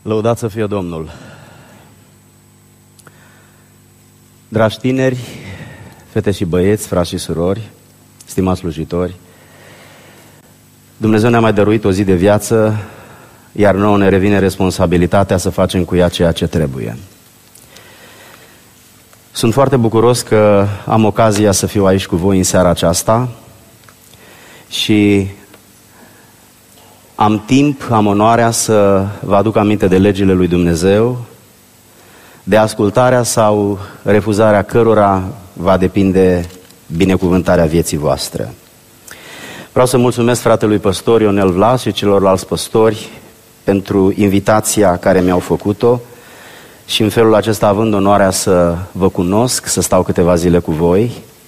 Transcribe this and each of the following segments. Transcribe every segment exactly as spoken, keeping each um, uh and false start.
Lăudați să fie Domnul! Dragi tineri, fete și băieți, frați și surori, stimați slujitori, Dumnezeu ne-a mai dăruit o zi de viață, iar nouă ne revine responsabilitatea să facem cu ea ceea ce trebuie. Sunt foarte bucuros că am ocazia să fiu aici cu voi în seara aceasta și am timp, am onoarea să vă aduc aminte de legile lui Dumnezeu, de ascultarea sau refuzarea cărora va depinde binecuvântarea vieții voastre. Vreau să mulțumesc fratelui păstor Ionel Vlas și celorlalți păstori pentru invitația care mi-au făcut-o și în felul acesta, având onoarea să vă cunosc, să stau câteva zile cu voi.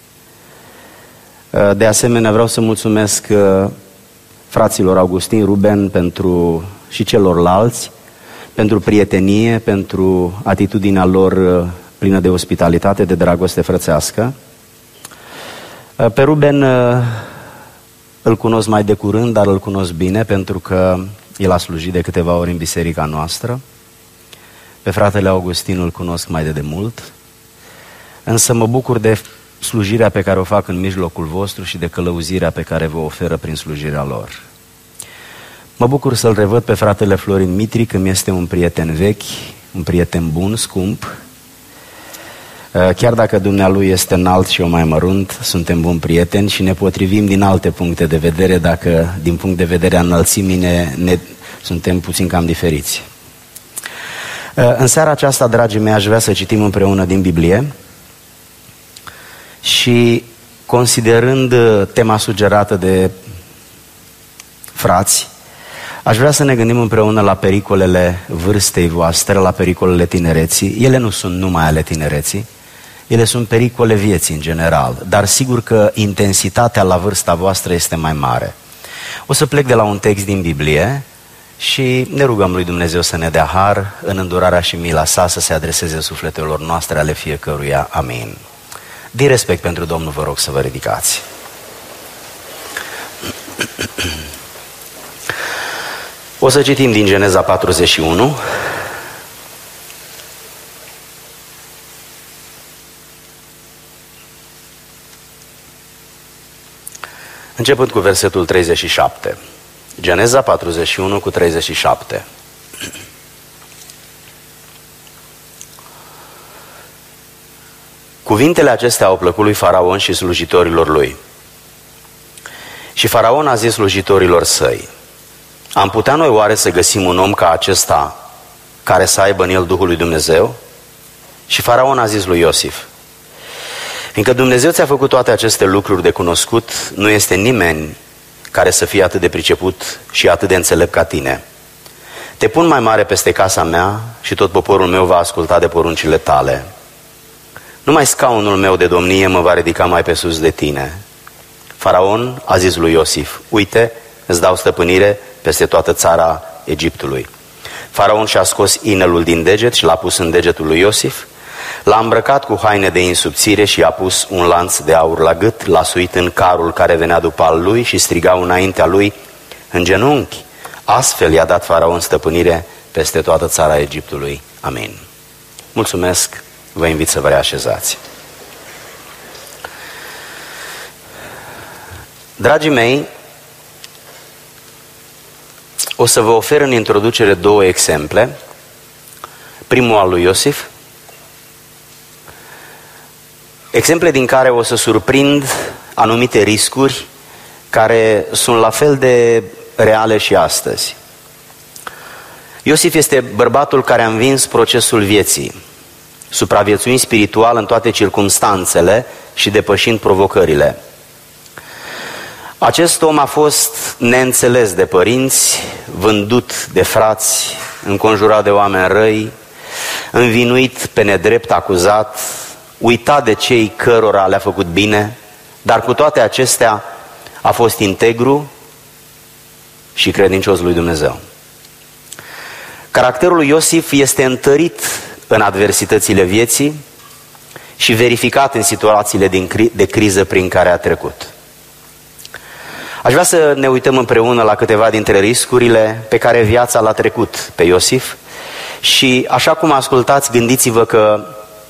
De asemenea, vreau să mulțumesc fraților Augustin, Ruben pentru, și celorlalți pentru prietenie, pentru atitudinea lor plină de ospitalitate, de dragoste frățească. Pe Ruben îl cunosc mai de curând, dar îl cunosc bine pentru că el a slujit de câteva ori în biserica noastră. Pe fratele Augustin îl cunosc mai de demult, însă mă bucur de slujirea pe care o fac în mijlocul vostru și de călăuzirea pe care vă oferă prin slujirea lor. Mă bucur să-l revăd pe fratele Florin Mitri, că mi este un prieten vechi, un prieten bun, scump. Chiar dacă dumnealui este înalt și eu mai mărunt, suntem buni prieteni și ne potrivim din alte puncte de vedere, dacă din punct de vedere a înălțimii ne, ne, suntem puțin cam diferiți. În seara aceasta, dragii mei, aș vrea să citim împreună din Biblie și considerând tema sugerată de frați, aș vrea să ne gândim împreună la pericolele vârstei voastre, la pericolele tinereții. Ele nu sunt numai ale tinereții, ele sunt pericole vieții în general, dar sigur că intensitatea la vârsta voastră este mai mare. O să plec de la un text din Biblie și ne rugăm lui Dumnezeu să ne dea har în îndurarea și mila sa să se adreseze sufletelor noastre ale fiecăruia. Amin. Din respect pentru Domnul, vă rog să vă ridicați. O să citim din Geneza patruzeci și unu. Începând cu versetul treizeci și șapte. Geneza patruzeci și unu cu treizeci și șapte. Cuvintele acestea au plăcut lui Faraon și slujitorilor lui. Și Faraon a zis slujitorilor săi: am putea noi oare să găsim un om ca acesta care să aibă în el Duhul lui Dumnezeu? Și Faraon a zis lui Iosif: fiindcă Dumnezeu ți-a făcut toate aceste lucruri de cunoscut, nu este nimeni care să fie atât de priceput și atât de înțelept ca tine. Te pun mai mare peste casa mea și tot poporul meu va asculta de poruncile tale. Numai scaunul meu de domnie mă va ridica mai pe sus de tine. Faraon a zis lui Iosif: uite, îți dau stăpânire peste toată țara Egiptului. Faraon și-a scos inelul din deget și l-a pus în degetul lui Iosif, l-a îmbrăcat cu haine de insubțire și i-a pus un lanț de aur la gât, l-a suit în carul care venea după al lui și strigau înaintea lui în genunchi. Astfel i-a dat Faraon stăpânire peste toată țara Egiptului. Amin. Mulțumesc, vă invit să vă reașezați. Dragii mei, o să vă ofer în introducere două exemple. Primul al lui Iosif, exemple din care o să surprind anumite riscuri care sunt la fel de reale și astăzi. Iosif este bărbatul care a învins procesul vieții, supraviețuind spiritual în toate circumstanțele și depășind provocările. Acest om a fost neînțeles de părinți, vândut de frați, înconjurat de oameni răi, învinuit pe nedrept, acuzat, uitat de cei cărora le-a făcut bine, dar cu toate acestea a fost integru și credincios lui Dumnezeu. Caracterul lui Iosif este întărit în adversitățile vieții și verificat în situațiile de criză prin care a trecut. Aș vrea să ne uităm împreună la câteva dintre riscurile pe care viața l-a trecut pe Iosif Și așa cum ascultați, gândiți-vă că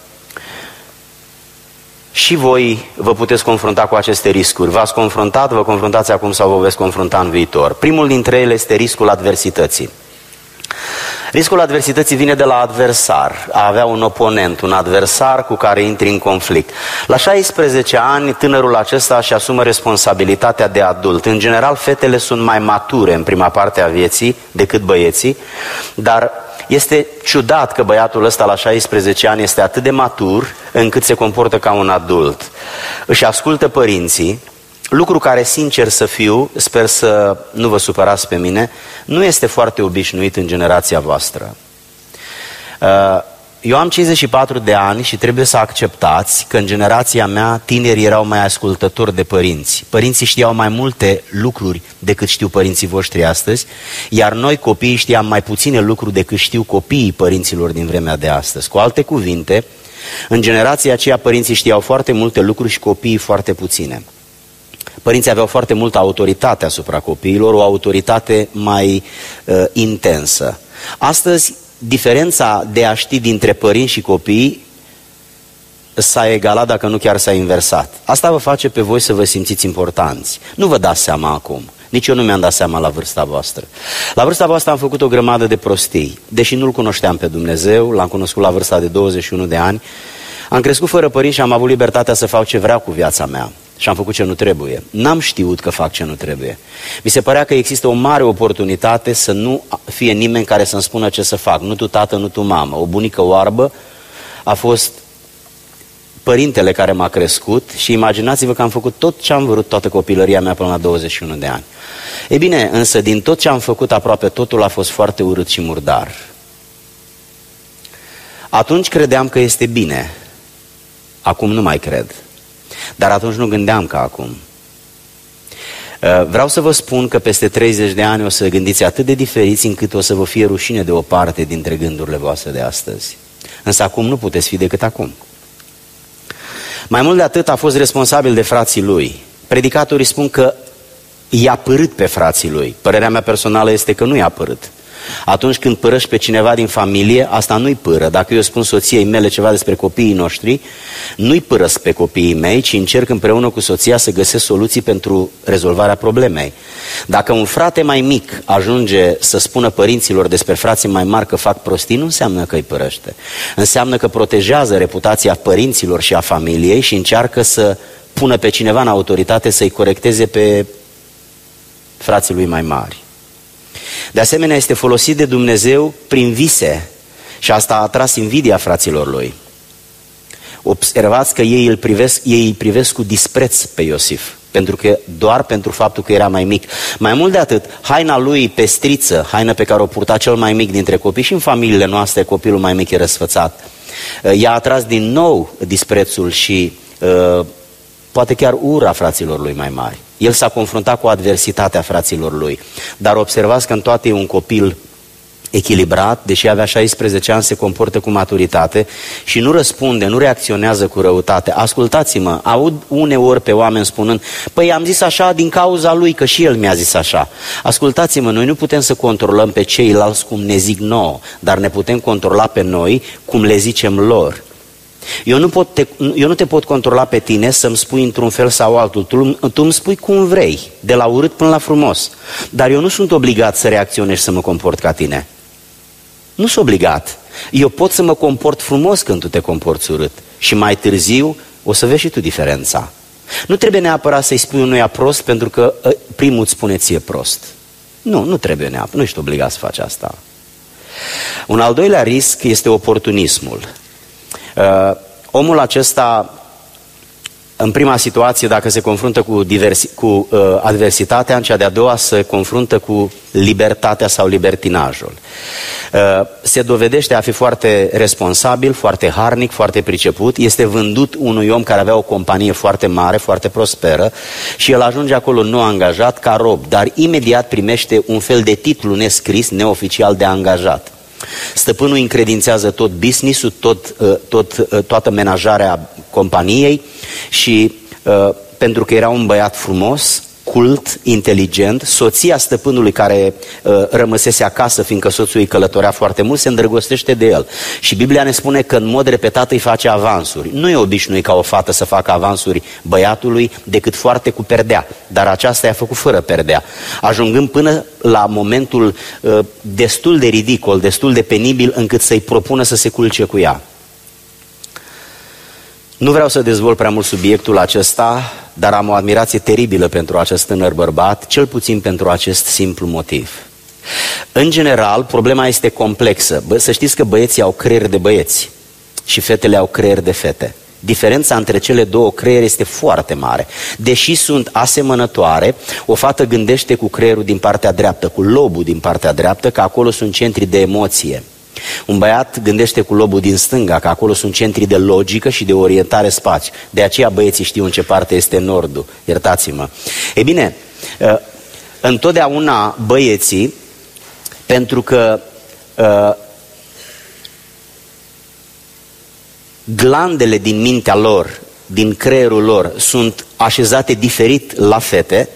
și voi vă puteți confrunta cu aceste riscuri. V-ați confruntat, vă confruntați acum sau vă veți confrunta în viitor. Primul dintre ele este riscul adversității. Riscul adversității vine de la adversar, a avea un oponent, un adversar cu care intri în conflict. La șaisprezece ani, tânărul acesta își asumă responsabilitatea de adult. În general, fetele sunt mai mature în prima parte a vieții decât băieții, dar este ciudat că băiatul ăsta la șaisprezece ani este atât de matur încât se comportă ca un adult. Își ascultă părinții, lucru care, sincer să fiu, sper să nu vă supărați pe mine, nu este foarte obișnuit în generația voastră. Eu am cincizeci și patru de ani și trebuie să acceptați că în generația mea tinerii erau mai ascultători de părinți. Părinții știau mai multe lucruri decât știu părinții voștri astăzi, iar noi copiii știam mai puține lucruri decât știu copiii părinților din vremea de astăzi. Cu alte cuvinte, în generația aceea părinții știau foarte multe lucruri și copiii foarte puține. Părinții aveau foarte multă autoritate asupra copiilor, o autoritate mai uh, intensă. Astăzi, diferența de a ști dintre părinți și copii s-a egalat, dacă nu chiar s-a inversat. Asta vă face pe voi să vă simțiți importanți. Nu vă dați seama acum. Nici eu nu mi-am dat seama la vârsta voastră. La vârsta voastră am făcut o grămadă de prostii. Deși nu-L cunoșteam pe Dumnezeu, L-am cunoscut la vârsta de douăzeci și unu de ani, am crescut fără părinți și am avut libertatea să fac ce vreau cu viața mea. Și am făcut ce nu trebuie. N-am știut că fac ce nu trebuie. Mi se părea că există o mare oportunitate să nu fie nimeni care să-mi spună ce să fac. Nu tu tată, nu tu mamă. O bunică oarbă a fost părintele care m-a crescut și imaginați-vă că am făcut tot ce am vrut toată copilăria mea până la douăzeci și unu de ani. E bine, însă din tot ce am făcut, aproape totul a fost foarte urât și murdar. Atunci credeam că este bine. Acum nu mai cred. Dar atunci nu gândeam ca acum. Vreau să vă spun că peste treizeci de ani o să gândiți atât de diferiți încât o să vă fie rușine de o parte dintre gândurile voastre de astăzi. Însă acum nu puteți fi decât acum. Mai mult de atât, a fost responsabil de frații lui. Predicatorii spun că i-a părât pe frații lui. Părerea mea personală este că nu i-a părât. Atunci când părăști pe cineva din familie, asta nu-i pără. Dacă eu spun soției mele ceva despre copiii noștri, nu-i părăsc pe copiii mei, ci încerc împreună cu soția să găsesc soluții pentru rezolvarea problemei. Dacă un frate mai mic ajunge să spună părinților despre frații mai mari că fac prostii, nu înseamnă că îi părăște. Înseamnă că protejează reputația părinților și a familiei și încearcă să pună pe cineva în autoritate să-i corecteze pe frații lui mai mari. De asemenea, este folosit de Dumnezeu prin vise și asta a atras invidia fraților lui. Observați că ei îl privesc, ei îl privesc cu dispreț pe Iosif, pentru că doar pentru faptul că era mai mic. Mai mult de atât, haina lui pestriță, haina pe care o purta cel mai mic dintre copii, și în familiile noastre copilul mai mic e răsfățat, i-a atras din nou disprețul și uh, poate chiar ura fraților lui mai mari. El s-a confruntat cu adversitatea fraților lui. Dar observați că în toate e un copil echilibrat, deși avea șaisprezece ani, se comportă cu maturitate și nu răspunde, nu reacționează cu răutate. Ascultați-mă, aud uneori pe oameni spunând: păi am zis așa din cauza lui, că și el mi-a zis așa. Ascultați-mă, noi nu putem să controlăm pe ceilalți cum ne zic nouă, dar ne putem controla pe noi cum le zicem lor. Eu nu, pot te, eu nu te pot controla pe tine să-mi spui într-un fel sau altul. Tu, tu îmi spui cum vrei, de la urât până la frumos. Dar eu nu sunt obligat să reacționez și să mă comport ca tine. Nu sunt obligat. Eu pot să mă comport frumos când tu te comporți urât. Și mai târziu o să vezi și tu diferența. Nu trebuie neapărat să-i spui unuia prost pentru că primul îți spune ție prost. Nu, nu trebuie neapărat. Nu ești obligat să faci asta. Un al doilea risc este oportunismul. Uh, omul acesta, în prima situație, dacă se confruntă cu, diversi, cu uh, adversitatea, în cea de-a doua se confruntă cu libertatea sau libertinajul. Uh, se dovedește a fi foarte responsabil, foarte harnic, foarte priceput. Este vândut unui om care avea o companie foarte mare, foarte prosperă, și el ajunge acolo nou angajat ca rob, dar imediat primește un fel de titlu nescris, neoficial, de angajat. Stăpânul încredințează tot business-ul, tot, tot, toată menajarea companiei și pentru că era un băiat frumos, cult, inteligent, soția stăpânului care uh, rămăsese acasă, fiindcă soțul îi călătorea foarte mult, se îndrăgostește de el. Și Biblia ne spune că în mod repetat îi face avansuri. Nu e obișnuit ca o fată să facă avansuri băiatului decât foarte cu perdea, dar aceasta i-a făcut fără perdea, ajungând până la momentul uh, destul de ridicol, destul de penibil, încât să-i propună să se culce cu ea. Nu vreau să dezvolt prea mult subiectul acesta, dar am o admirație teribilă pentru acest tânăr bărbat, cel puțin pentru acest simplu motiv. În general, problema este complexă. Bă, să știți că băieții au creier de băieți și fetele au creier de fete. Diferența între cele două creiere este foarte mare. Deși sunt asemănătoare, o fată gândește cu creierul din partea dreaptă, cu lobul din partea dreaptă, că acolo sunt centri de emoție. Un băiat gândește cu lobul din stânga, că acolo sunt centri de logică și de orientare spațiu. De aceea băieții știu în ce parte este nordul, iertați-mă. E bine, întotdeauna băieții, pentru că glandele din mintea lor, din creierul lor, sunt așezate diferit la fete,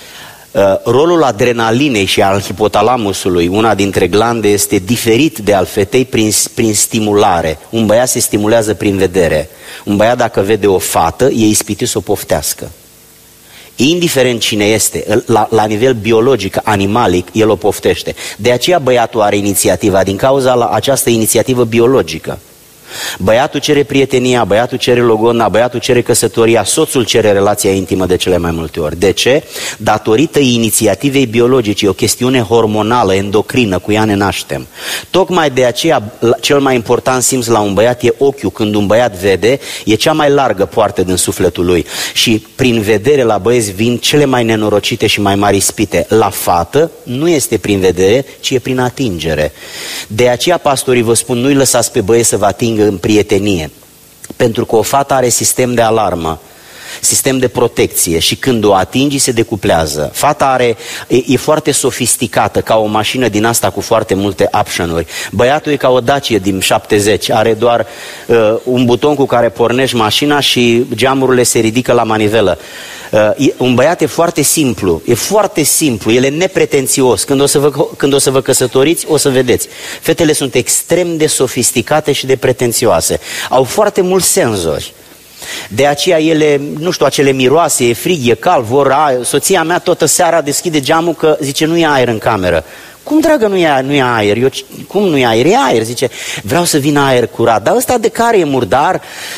rolul adrenalinei și al hipotalamusului, una dintre glande, este diferit de al fetei prin, prin stimulare. Un băiat se stimulează prin vedere. Un băiat, dacă vede o fată, e ispitit să o poftească. Indiferent cine este, la, la nivel biologic, animalic, el o poftește. De aceea băiatul are inițiativa, din cauza la această inițiativă biologică. Băiatul cere prietenia, băiatul cere logodna, băiatul cere căsătoria, soțul cere relația intimă de cele mai multe ori. De ce? Datorită inițiativei biologice, e o chestiune hormonală, endocrină, cu ea ne naștem. Tocmai de aceea, cel mai important simț la un băiat e ochiul. Când un băiat vede, e cea mai largă poartă din sufletul lui. Și prin vedere la băieți vin cele mai nenorocite și mai mari ispite. La fată nu este prin vedere, ci e prin atingere. De aceea pastorii vă spun, nu-i lăsați pe băieți să vă atingă în prietenie, pentru că o fată are sistem de alarmă, sistem de protecție și când o atingi se decuplează. Fata are, e, e foarte sofisticată, ca o mașină din asta cu foarte multe option-uri. Băiatul e ca o Dacia din șaptezeci, are doar uh, un buton cu care pornești mașina și geamurile se ridică la manivelă. Uh, un băiat e foarte simplu, e foarte simplu, el e nepretențios. Când o, să vă, când o să vă căsătoriți, o să vedeți. Fetele sunt extrem de sofisticate și de pretențioase. Au foarte mulți senzori. De aceea ele, nu știu, acele miroase, e frig, e cald, vor aer. Soția mea toată seara deschide geamul că zice, nu e aer în cameră. Cum, dragă, nu e, nu e aer? Eu, cum nu e aer? E aer, zice, vreau să vină aer curat. Dar ăsta de care e murdar?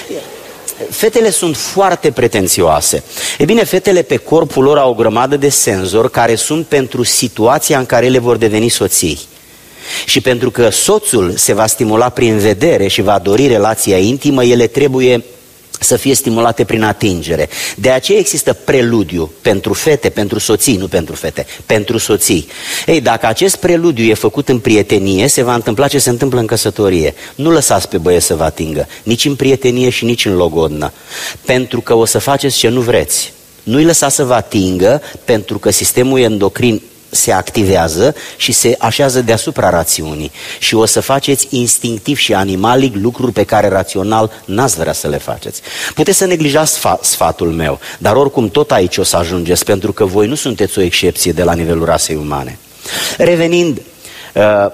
Fetele sunt foarte pretențioase. E bine, fetele pe corpul lor au o grămadă de senzori care sunt pentru situația în care ele vor deveni soții. Și pentru că soțul se va stimula prin vedere și va dori relația intimă, ele trebuie să fie stimulate prin atingere. De aceea există preludiu pentru fete, pentru soții, nu pentru fete, pentru soții. Ei, dacă acest preludiu e făcut în prietenie, se va întâmpla ce se întâmplă în căsătorie. Nu lăsați pe băieți să vă atingă, nici în prietenie și nici în logodnă, pentru că o să faceți ce nu vreți. Nu-i lăsați să vă atingă, pentru că sistemul endocrin se activează și se așează deasupra rațiunii și o să faceți instinctiv și animalic lucruri pe care rațional n-ați vrea să le faceți. Puteți să neglijați sfatul meu, dar oricum tot aici o să ajungeți, pentru că voi nu sunteți o excepție de la nivelul rasei umane. Revenind, uh,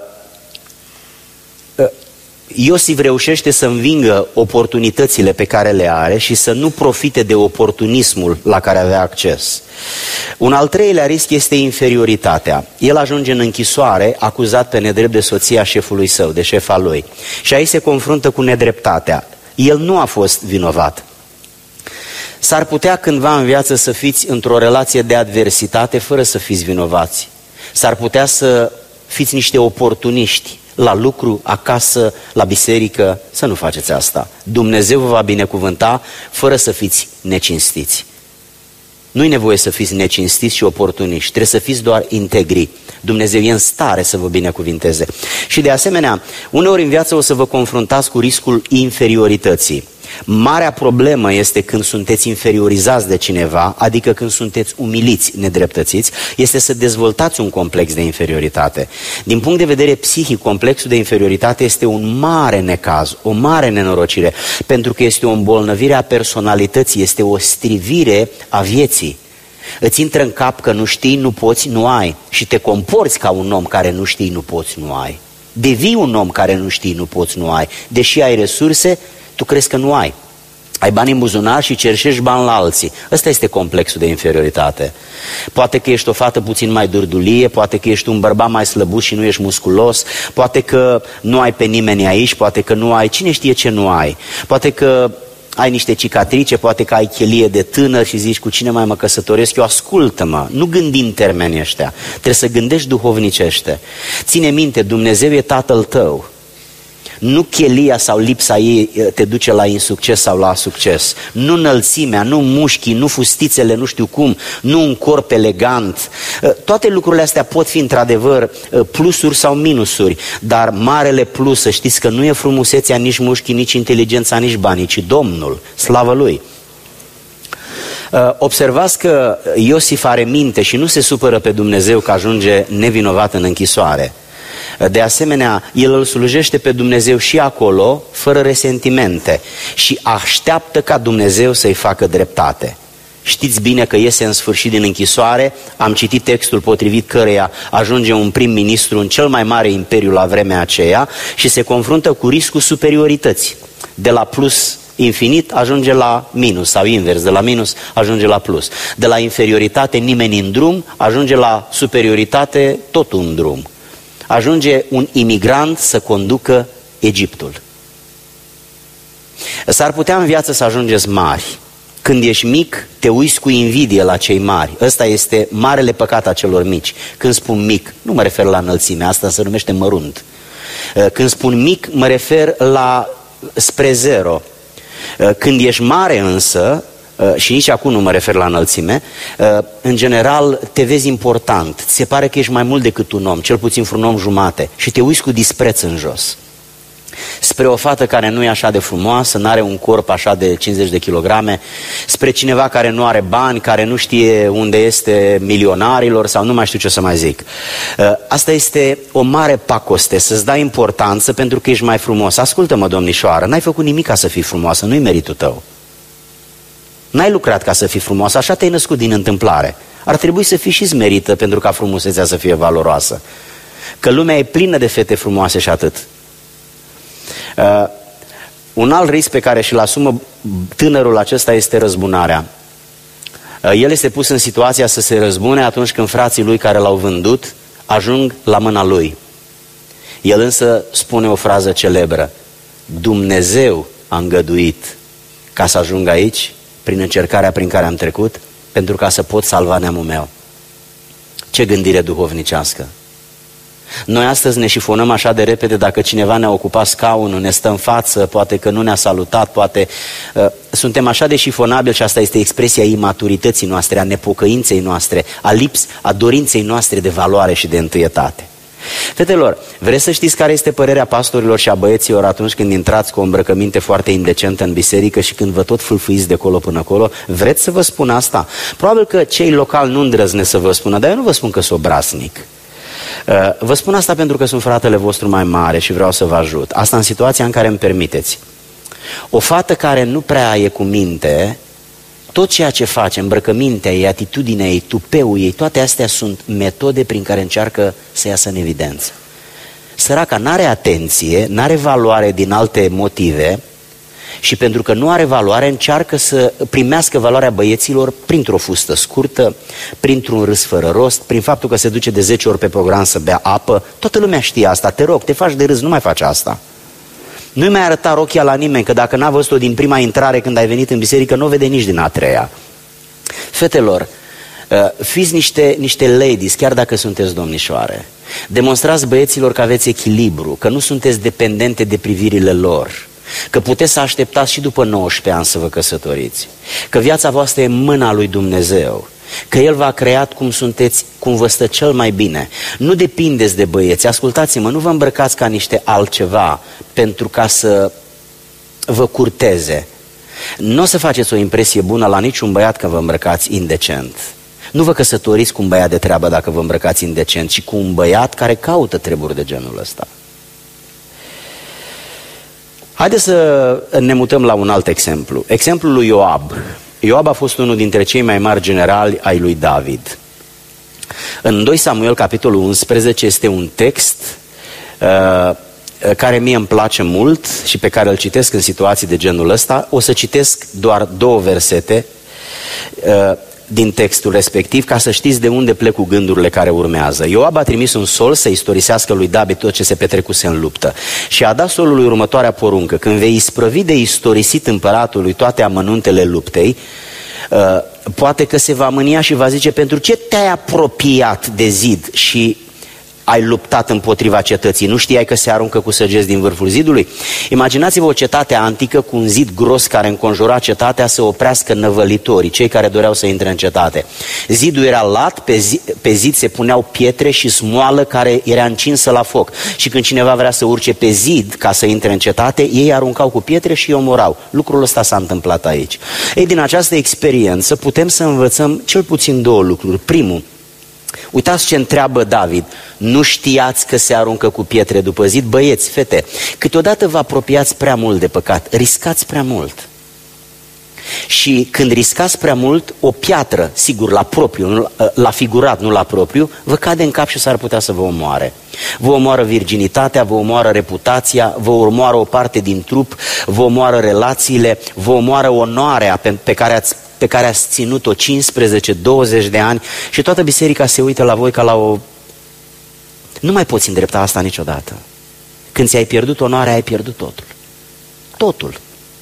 uh, Iosif reușește să învingă oportunitățile pe care le are și să nu profite de oportunismul la care avea acces. Un al treilea risc este inferioritatea. El ajunge în închisoare acuzat pe nedrept de soția șefului său, de șefa lui. Și aici se confruntă cu nedreptatea. El nu a fost vinovat. S-ar putea cândva în viață să fiți într-o relație de adversitate fără să fiți vinovați. S-ar putea să fiți niște oportuniști la lucru, acasă, la biserică. Să nu faceți asta. Dumnezeu vă va binecuvânta fără să fiți necinstiți. Nu-i nevoie să fiți necinstiți și oportuniști, trebuie să fiți doar integri. Dumnezeu e în stare să vă binecuvinteze. Și de asemenea, uneori în viață o să vă confruntați cu riscul inferiorității. Marea problemă este când sunteți inferiorizați de cineva, adică când sunteți umiliți, nedreptățiți, este să dezvoltați un complex de inferioritate. Din punct de vedere psihic, complexul de inferioritate este un mare necaz, o mare nenorocire, pentru că este o îmbolnăvire a personalității, este o strivire a vieții. Îți intră în cap că nu știi, nu poți, nu ai. Și te comporți ca un om care nu știi, nu poți, nu ai. Devii un om care nu știi, nu poți, nu ai. Deși ai resurse, tu crezi că nu ai. Ai bani în buzunar și cerșești bani la alții. Ăsta este complexul de inferioritate. Poate că ești o fată puțin mai durdulie, poate că ești un bărbat mai slăbuț și nu ești musculos, poate că nu ai pe nimeni aici, poate că nu ai, cine știe ce nu ai. Poate că ai niște cicatrice, poate că ai chelie de tânăr și zici cu cine mai mă căsătoresc eu, ascultă-mă, nu gândi în termeni ăștia, trebuie să gândești duhovnicește. Ține minte, Dumnezeu e tatăl tău. Nu chelia sau lipsa ei te duce la insucces sau la succes. Nu înălțimea, nu mușchii, nu fustițele, nu știu cum, nu un corp elegant. Toate lucrurile astea pot fi într-adevăr plusuri sau minusuri, dar marele plus, să știți că nu e frumusețea, nici mușchii, nici inteligența, nici banii, ci Domnul, slavă Lui. Observați că Iosif are minte și nu se supără pe Dumnezeu că ajunge nevinovat în închisoare. De asemenea, el îl slujește pe Dumnezeu și acolo, fără resentimente, și așteaptă ca Dumnezeu să-i facă dreptate. Știți bine că iese în sfârșit din închisoare, am citit textul potrivit căreia ajunge un prim-ministru în cel mai mare imperiu la vremea aceea și se confruntă cu riscul superiorității. De la plus infinit ajunge la minus sau invers, de la minus ajunge la plus. De la inferioritate nimeni în drum, ajunge la superioritate tot un drum. Ajunge un imigrant să conducă Egiptul. S-ar putea în viață să ajungeți mari. Când ești mic, te uiți cu invidie la cei mari. Ăsta este marele păcat a celor mici. Când spun mic, nu mă refer la înălțime, asta se numește mărunt. Când spun mic, mă refer la spre zero. Când ești mare însă, și nici acum nu mă refer la înălțime, în general te vezi important, ți se pare că ești mai mult decât un om, cel puțin un om jumate, și te uiți cu dispreț în jos. Spre o fată care nu e așa de frumoasă, nu are un corp așa de cincizeci de kilograme, spre cineva care nu are bani, care nu știe unde este milionarilor sau nu mai știu ce să mai zic. Asta este o mare pacoste, să-ți dai importanță pentru că ești mai frumos. Ascultă-mă, domnișoară, n-ai făcut nimic ca să fii frumoasă, nu-i meritul tău. N-ai lucrat ca să fii frumoasă, așa te-ai născut din întâmplare. Ar trebui să fii și smerită pentru ca frumusețea să fie valoroasă. Că lumea e plină de fete frumoase și atât. Uh, un alt risc pe care și-l asumă tânărul acesta este răzbunarea. Uh, el este pus în situația să se răzbune atunci când frații lui care l-au vândut ajung la mâna lui. El însă spune o frază celebră: Dumnezeu a îngăduit ca să ajung aici, prin încercarea prin care am trecut, pentru ca să pot salva neamul meu. Ce gândire duhovnicească! Noi astăzi ne șifonăm așa de repede dacă cineva ne-a ocupat scaunul, ne stă în față, poate că nu ne-a salutat, poate... Uh, suntem așa de șifonabili și asta este expresia imaturității noastre, a nepocăinței noastre, a lips, a dorinței noastre de valoare și de întâietate. Fetelor, vreți să știți care este părerea pastorilor și a băieților atunci când intrați cu o îmbrăcăminte foarte indecentă în biserică și când vă tot fâlfâiți de colo până acolo? Vreți să vă spun asta? Probabil că cei locali nu îndrăznesc să vă spună, dar eu nu vă spun că sunt obraznic. Vă spun asta pentru că sunt fratele vostru mai mare și vreau să vă ajut. Asta în situația în care îmi permiteți. O fată care nu prea e cu minte, tot ceea ce face, îmbrăcămintea ei, atitudinea ei, tupeul ei, toate astea sunt metode prin care încearcă să iasă în evidență. Săraca n-are atenție, n-are valoare din alte motive și pentru că nu are valoare încearcă să primească valoarea băieților printr-o fustă scurtă, printr-un râs fără rost, prin faptul că se duce de zece ori pe program să bea apă. Toată lumea știe asta, te rog, te faci de râs, nu mai faci asta. Nu-i mai arăta rochia la nimeni, că dacă n-a văzut-o din prima intrare când ai venit în biserică, nu o vede nici din a treia. Fetelor, fiți niște, niște ladies, chiar dacă sunteți domnișoare. Demonstrați băieților că aveți echilibru, că nu sunteți dependente de privirile lor, că puteți să așteptați și după nouăsprezece ani să vă căsătoriți, că viața voastră e în mâna lui Dumnezeu, că El v-a creat cum sunteți, cum vă stă cel mai bine. Nu depindeți de băieți, ascultați-mă, nu vă îmbrăcați ca niște altceva pentru ca să vă curteze. Nu o să faceți o impresie bună la niciun băiat că vă îmbrăcați indecent. Nu vă căsătoriți cu un băiat de treabă dacă vă îmbrăcați indecent, ci cu un băiat care caută treburi de genul ăsta. Haideți să ne mutăm la un alt exemplu. Exemplul lui Ioab. Ioab a fost unul dintre cei mai mari generali ai lui David. În doi Samuel, capitolul unsprezece, este un text uh, care mie îmi place mult și pe care îl citesc în situații de genul ăsta. O să citesc doar două versete uh, din textul respectiv, ca să știți de unde plec cu gândurile care urmează. Ioab a trimis un sol să istorisească lui David tot ce se petrecuse în luptă și a dat solului următoarea poruncă: când vei isprăvi de istorisit împăratului toate amănuntele luptei, uh, poate că se va mânia și va zice: pentru ce te-ai apropiat de zid și ai luptat împotriva cetății? Nu știai că se aruncă cu săgeți din vârful zidului? Imaginați-vă o cetate antică cu un zid gros care înconjura cetatea să oprească năvălitorii, cei care doreau să intre în cetate. Zidul era lat, pe zid, pe zid se puneau pietre și smoală care era încinsă la foc. Și când cineva vrea să urce pe zid ca să intre în cetate, ei aruncau cu pietre și îi omorau. Lucrul ăsta s-a întâmplat aici. Ei, din această experiență putem să învățăm cel puțin două lucruri. Primul, uitați ce întreabă David: nu știați că se aruncă cu pietre după zid? Băieți, fete, câteodată vă apropiați prea mult de păcat, riscați prea mult. Și când riscați prea mult, o piatră, sigur la propriu, la figurat, nu la propriu, vă cade în cap și s-ar putea să vă omoare. Vă omoară virginitatea, vă omoară reputația, vă omoară o parte din trup, vă omoară relațiile, vă omoară onoarea pe, pe care ați pe care ați ținut-o cincisprezece douăzeci de ani și toată biserica se uită la voi ca la o... Nu mai poți îndrepta asta niciodată. Când ți-ai pierdut onoarea, ai pierdut totul. Totul.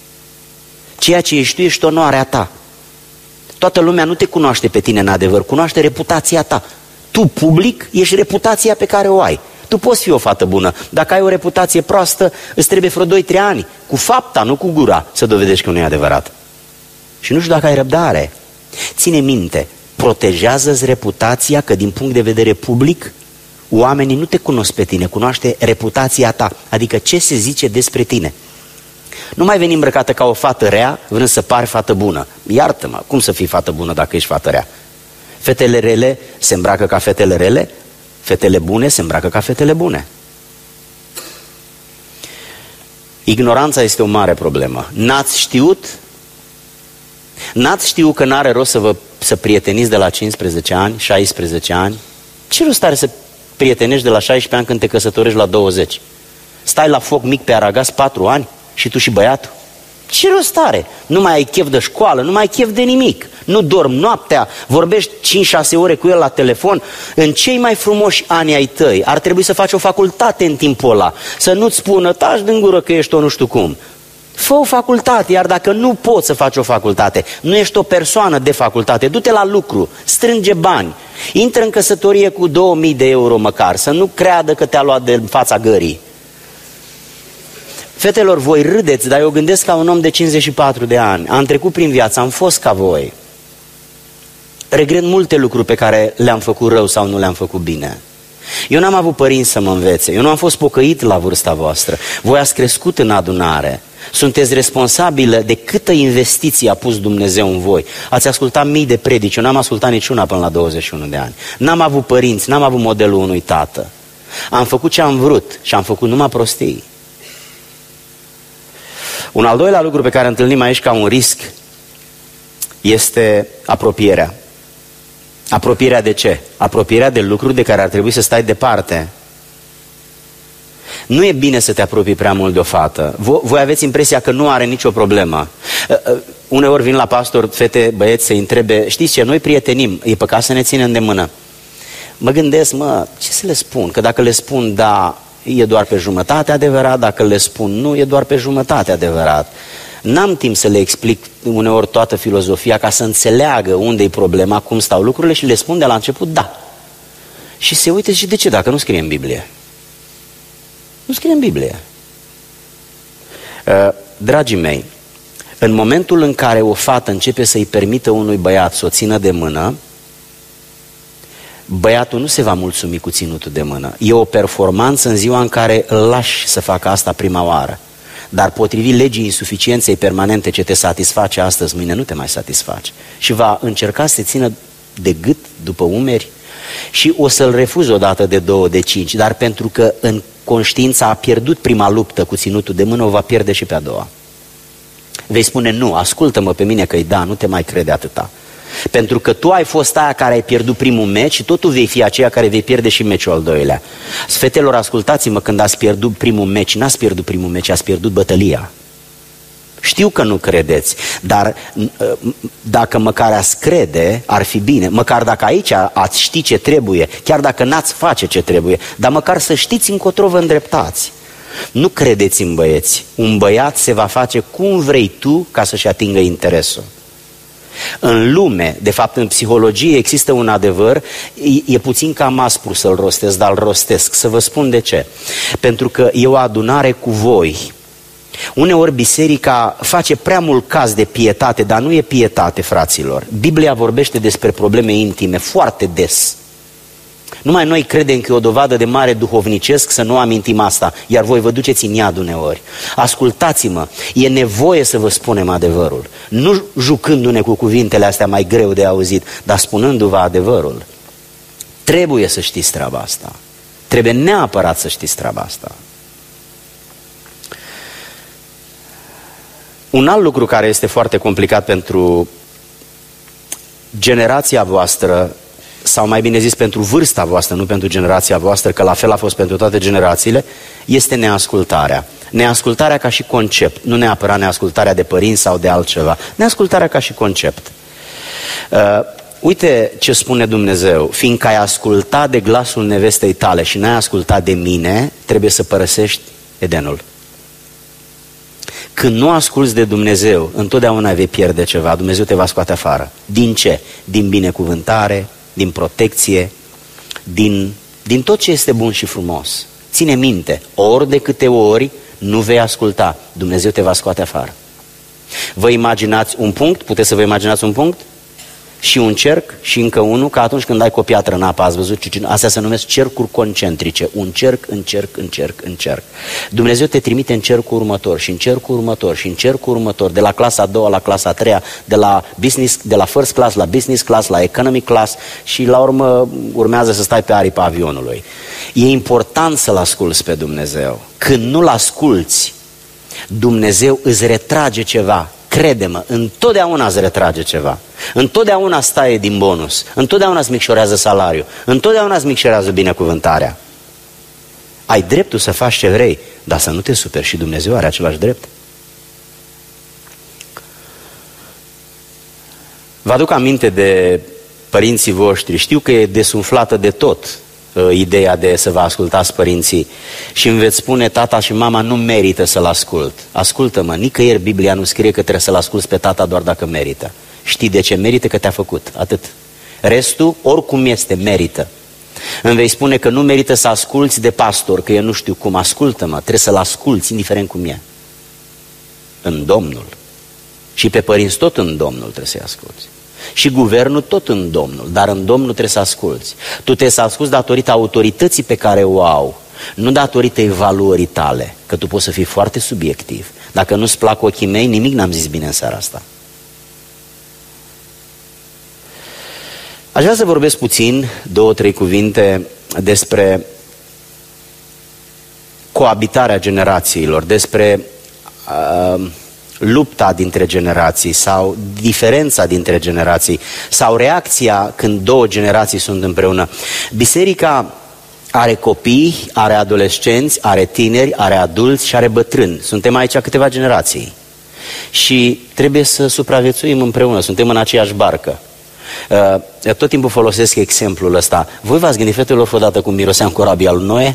Ceea ce ești tu, ești onoarea ta. Toată lumea nu te cunoaște pe tine în adevăr, cunoaște reputația ta. Tu, public, ești reputația pe care o ai. Tu poți fi o fată bună. Dacă ai o reputație proastă, îți trebuie vreo doi trei ani, cu fapta, nu cu gura, să dovedești că nu e adevărat. Și nu știu dacă ai răbdare. Ține minte, protejează-ți reputația, că din punct de vedere public, oamenii nu te cunosc pe tine, cunoaște reputația ta, adică ce se zice despre tine. Nu mai veni îmbrăcată ca o fată rea, vrând să pari fată bună. Iartă-mă, cum să fii fată bună dacă ești fată rea? Fetele rele se îmbracă ca fetele rele, fetele bune se îmbracă ca fetele bune. Ignoranța este o mare problemă. N-ați știut? N-ați știut că n-are rost să vă să prieteniți de la cincisprezece ani, șaisprezece ani? Ce rost are să prietenești de la șaisprezece ani când te căsătorești la douăzeci? Stai la foc mic pe aragaz patru ani și tu și băiatul? Ce rost are? Nu mai ai chef de școală, nu mai ai chef de nimic. Nu dormi noaptea, vorbești cinci șase ore cu el la telefon. În cei mai frumoși ani ai tăi ar trebui să faci o facultate în timpul ăla. Să nu-ți spună: taci din gură că ești o nu știu cum. Fă o facultate, iar dacă nu poți să faci o facultate, nu ești o persoană de facultate, du-te la lucru, strânge bani, intră în căsătorie cu două mii de euro măcar, să nu creadă că te-a luat de fața gării. Fetelor, voi râdeți, dar eu gândesc ca un om de cincizeci și patru de ani. Am trecut prin viață, am fost ca voi. Regret multe lucruri pe care le-am făcut rău sau nu le-am făcut bine. Eu n-am avut părinți să mă învețe, eu nu am fost pocăit la vârsta voastră. Voi ați crescut în adunare. Sunteți responsabilă de câtă investiție a pus Dumnezeu în voi. Ați ascultat mii de predici, eu n-am ascultat niciuna până la douăzeci și unu de ani. N-am avut părinți, n-am avut modelul unui tată. Am făcut ce am vrut și am făcut numai prostii. Un al doilea lucru pe care întâlnim aici ca un risc este apropierea. Apropierea de ce? Apropierea de lucruri de care ar trebui să stai departe. Nu e bine să te apropii prea mult de o fată. Voi aveți impresia că nu are nicio problemă. Uneori vin la pastor fete, băieți, să-i întrebe: știți ce, noi prietenim, e păcat să ne ținem de mână. Mă gândesc, mă, ce să le spun? Că dacă le spun da, e doar pe jumătate adevărat, dacă le spun nu, e doar pe jumătate adevărat. N-am timp să le explic uneori toată filozofia ca să înțeleagă unde-i problema, cum stau lucrurile, și le spun de la început da. Și se uită și de ce, dacă nu scrie în Biblie? Nu scrie în Biblie. Dragii mei, în momentul în care o fată începe să-i permită unui băiat să o țină de mână, băiatul nu se va mulțumi cu ținutul de mână. E o performanță în ziua în care îl lași să facă asta prima oară. Dar potrivit legii insuficienței permanente ce te satisface astăzi, mâine nu te mai satisface. Și va încerca să te țină de gât, după umeri, și o să-l refuzi odată, de două, de cinci, dar pentru că în conștiința a pierdut prima luptă cu ținutul de mână, o va pierde și pe a doua. Vei spune nu, ascultă-mă pe mine că-i da, nu te mai crede atâta. Pentru că tu ai fost aia care ai pierdut primul meci și tot tu vei fi aceea care vei pierde și meciul al doilea. Fetelor, ascultați-mă, când ați pierdut primul meci, n-ați pierdut primul meci, ați pierdut bătălia. Știu că nu credeți, dar dacă măcar ați crede, ar fi bine. Măcar dacă aici ați ști ce trebuie, chiar dacă n-ați face ce trebuie, dar măcar să știți încotro vă îndreptați. Nu credeți în băieți. Un băiat se va face cum vrei tu ca să-și atingă interesul. În lume, de fapt în psihologie, există un adevăr, e, e puțin cam aspru să-l rostesc, dar îl rostesc. Să vă spun de ce. Pentru că e o adunare cu voi. Uneori biserica face prea mult caz de pietate, dar nu e pietate, fraților. Biblia vorbește despre probleme intime foarte des. Numai noi credem că e o dovadă de mare duhovnicesc să nu amintim asta, iar voi vă duceți în iad uneori. Ascultați-mă, e nevoie să vă spunem adevărul. Nu jucându-ne cu cuvintele astea mai greu de auzit, dar spunându-vă adevărul. Trebuie să știți treaba asta. Trebuie neapărat să știți treaba asta. Un alt lucru care este foarte complicat pentru generația voastră, sau mai bine zis pentru vârsta voastră, nu pentru generația voastră, că la fel a fost pentru toate generațiile, este neascultarea. Neascultarea ca și concept, nu neapărat neascultarea de părinți sau de altceva, neascultarea ca și concept. Uh, uite ce spune Dumnezeu: fiindcă ai ascultat de glasul nevestei tale și n-ai ascultat de mine, trebuie să părăsești Edenul. Când nu asculți de Dumnezeu, întotdeauna vei pierde ceva. Dumnezeu te va scoate afară. Din ce? Din binecuvântare, din protecție, din, din tot ce este bun și frumos. Ține minte, ori de câte ori nu vei asculta, Dumnezeu te va scoate afară. Vă imaginați un punct? Puteți să vă imaginați un punct? Și un cerc și încă unul, ca atunci când ai cu o piatră în apă, ați văzut? Astea se numesc cercuri concentrice. Un cerc, în cerc, în cerc, în cerc. Dumnezeu te trimite în cercul următor și în cercul următor și în cercul următor, de la clasa a doua la clasa a treia, de la, business, de la first class la business class, la economic class și la urmă urmează să stai pe aripa avionului. E important să-L asculți pe Dumnezeu. Când nu-L asculți, Dumnezeu îți retrage ceva. Crede-mă, întotdeauna îți retrage ceva. Întotdeauna staie din bonus. Întotdeauna îți micșorează salariul. Întotdeauna îți micșorează binecuvântarea. Ai dreptul să faci ce vrei, dar să nu te superi, și Dumnezeu are același drept. Vă aduc aminte de părinții voștri. Știu că e desumflată de tot uh, ideea de să vă ascultați părinții și îmi veți spune: tata și mama nu merită să-l ascult. Ascultă-mă, nicăieri Biblia nu scrie că trebuie să-l asculți pe tata doar dacă merită. Știi de ce merită? Că te-a făcut, atât. Restul, oricum este, merită. Îmi vei spune că nu merită să asculți de pastor, că eu nu știu cum. Ascultă-mă, trebuie să-l asculți indiferent cum e. În Domnul. Și pe părinți tot în Domnul trebuie să-i asculți. Și guvernul tot în Domnul, dar în Domnul trebuie să asculți. Tu trebuie să asculți datorită autorității pe care o au, nu datorită evaluării tale, că tu poți să fii foarte subiectiv. Dacă nu-ți plac ochii mei, nimic n-am zis bine în seara asta. Aș vrea să vorbesc puțin, două, trei cuvinte despre coabitarea generațiilor, despre uh, lupta dintre generații sau diferența dintre generații sau reacția când două generații sunt împreună. Biserica are copii, are adolescenți, are tineri, are adulți și are bătrâni. Suntem aici câteva generații și trebuie să supraviețuim împreună, suntem în aceeași barcă. Uh, tot timpul folosesc exemplul ăsta. Voi v-ați gândit, fetelor, odată cum mirosea în corabia lui Noe?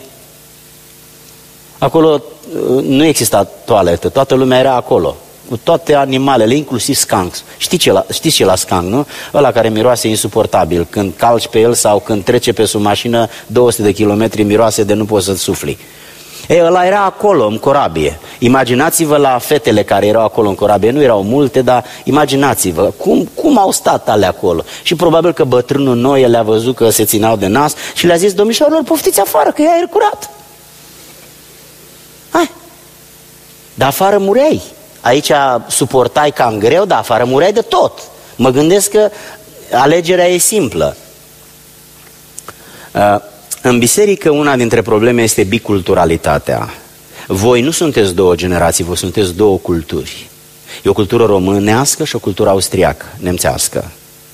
Acolo uh, nu exista toaletă, toată lumea era acolo, cu toate animalele, inclusiv skunks. Știți ce la, știți ce la skunk, nu? Ăla care miroase insuportabil, când calci pe el sau când trece pe sub mașină două sute de kilometri, miroase de nu poți să-ți sufli. Ei, ăla era acolo, în corabie. Imaginați-vă la fetele care erau acolo în corabie. Nu erau multe, dar imaginați-vă cum, cum au stat alea acolo. Și probabil că bătrânul Noe le-a văzut că se țineau de nas și le-a zis: domnișoarelor, poftiți afară, că e aer curat. Hai. Dar afară mureai. Aici suportai cam greu, dar afară mureai de tot. Mă gândesc că alegerea e simplă. Uh, În biserică una dintre probleme este biculturalitatea. Voi nu sunteți două generații, voi sunteți două culturi. E o cultură românească și o cultură austriacă, nemțească.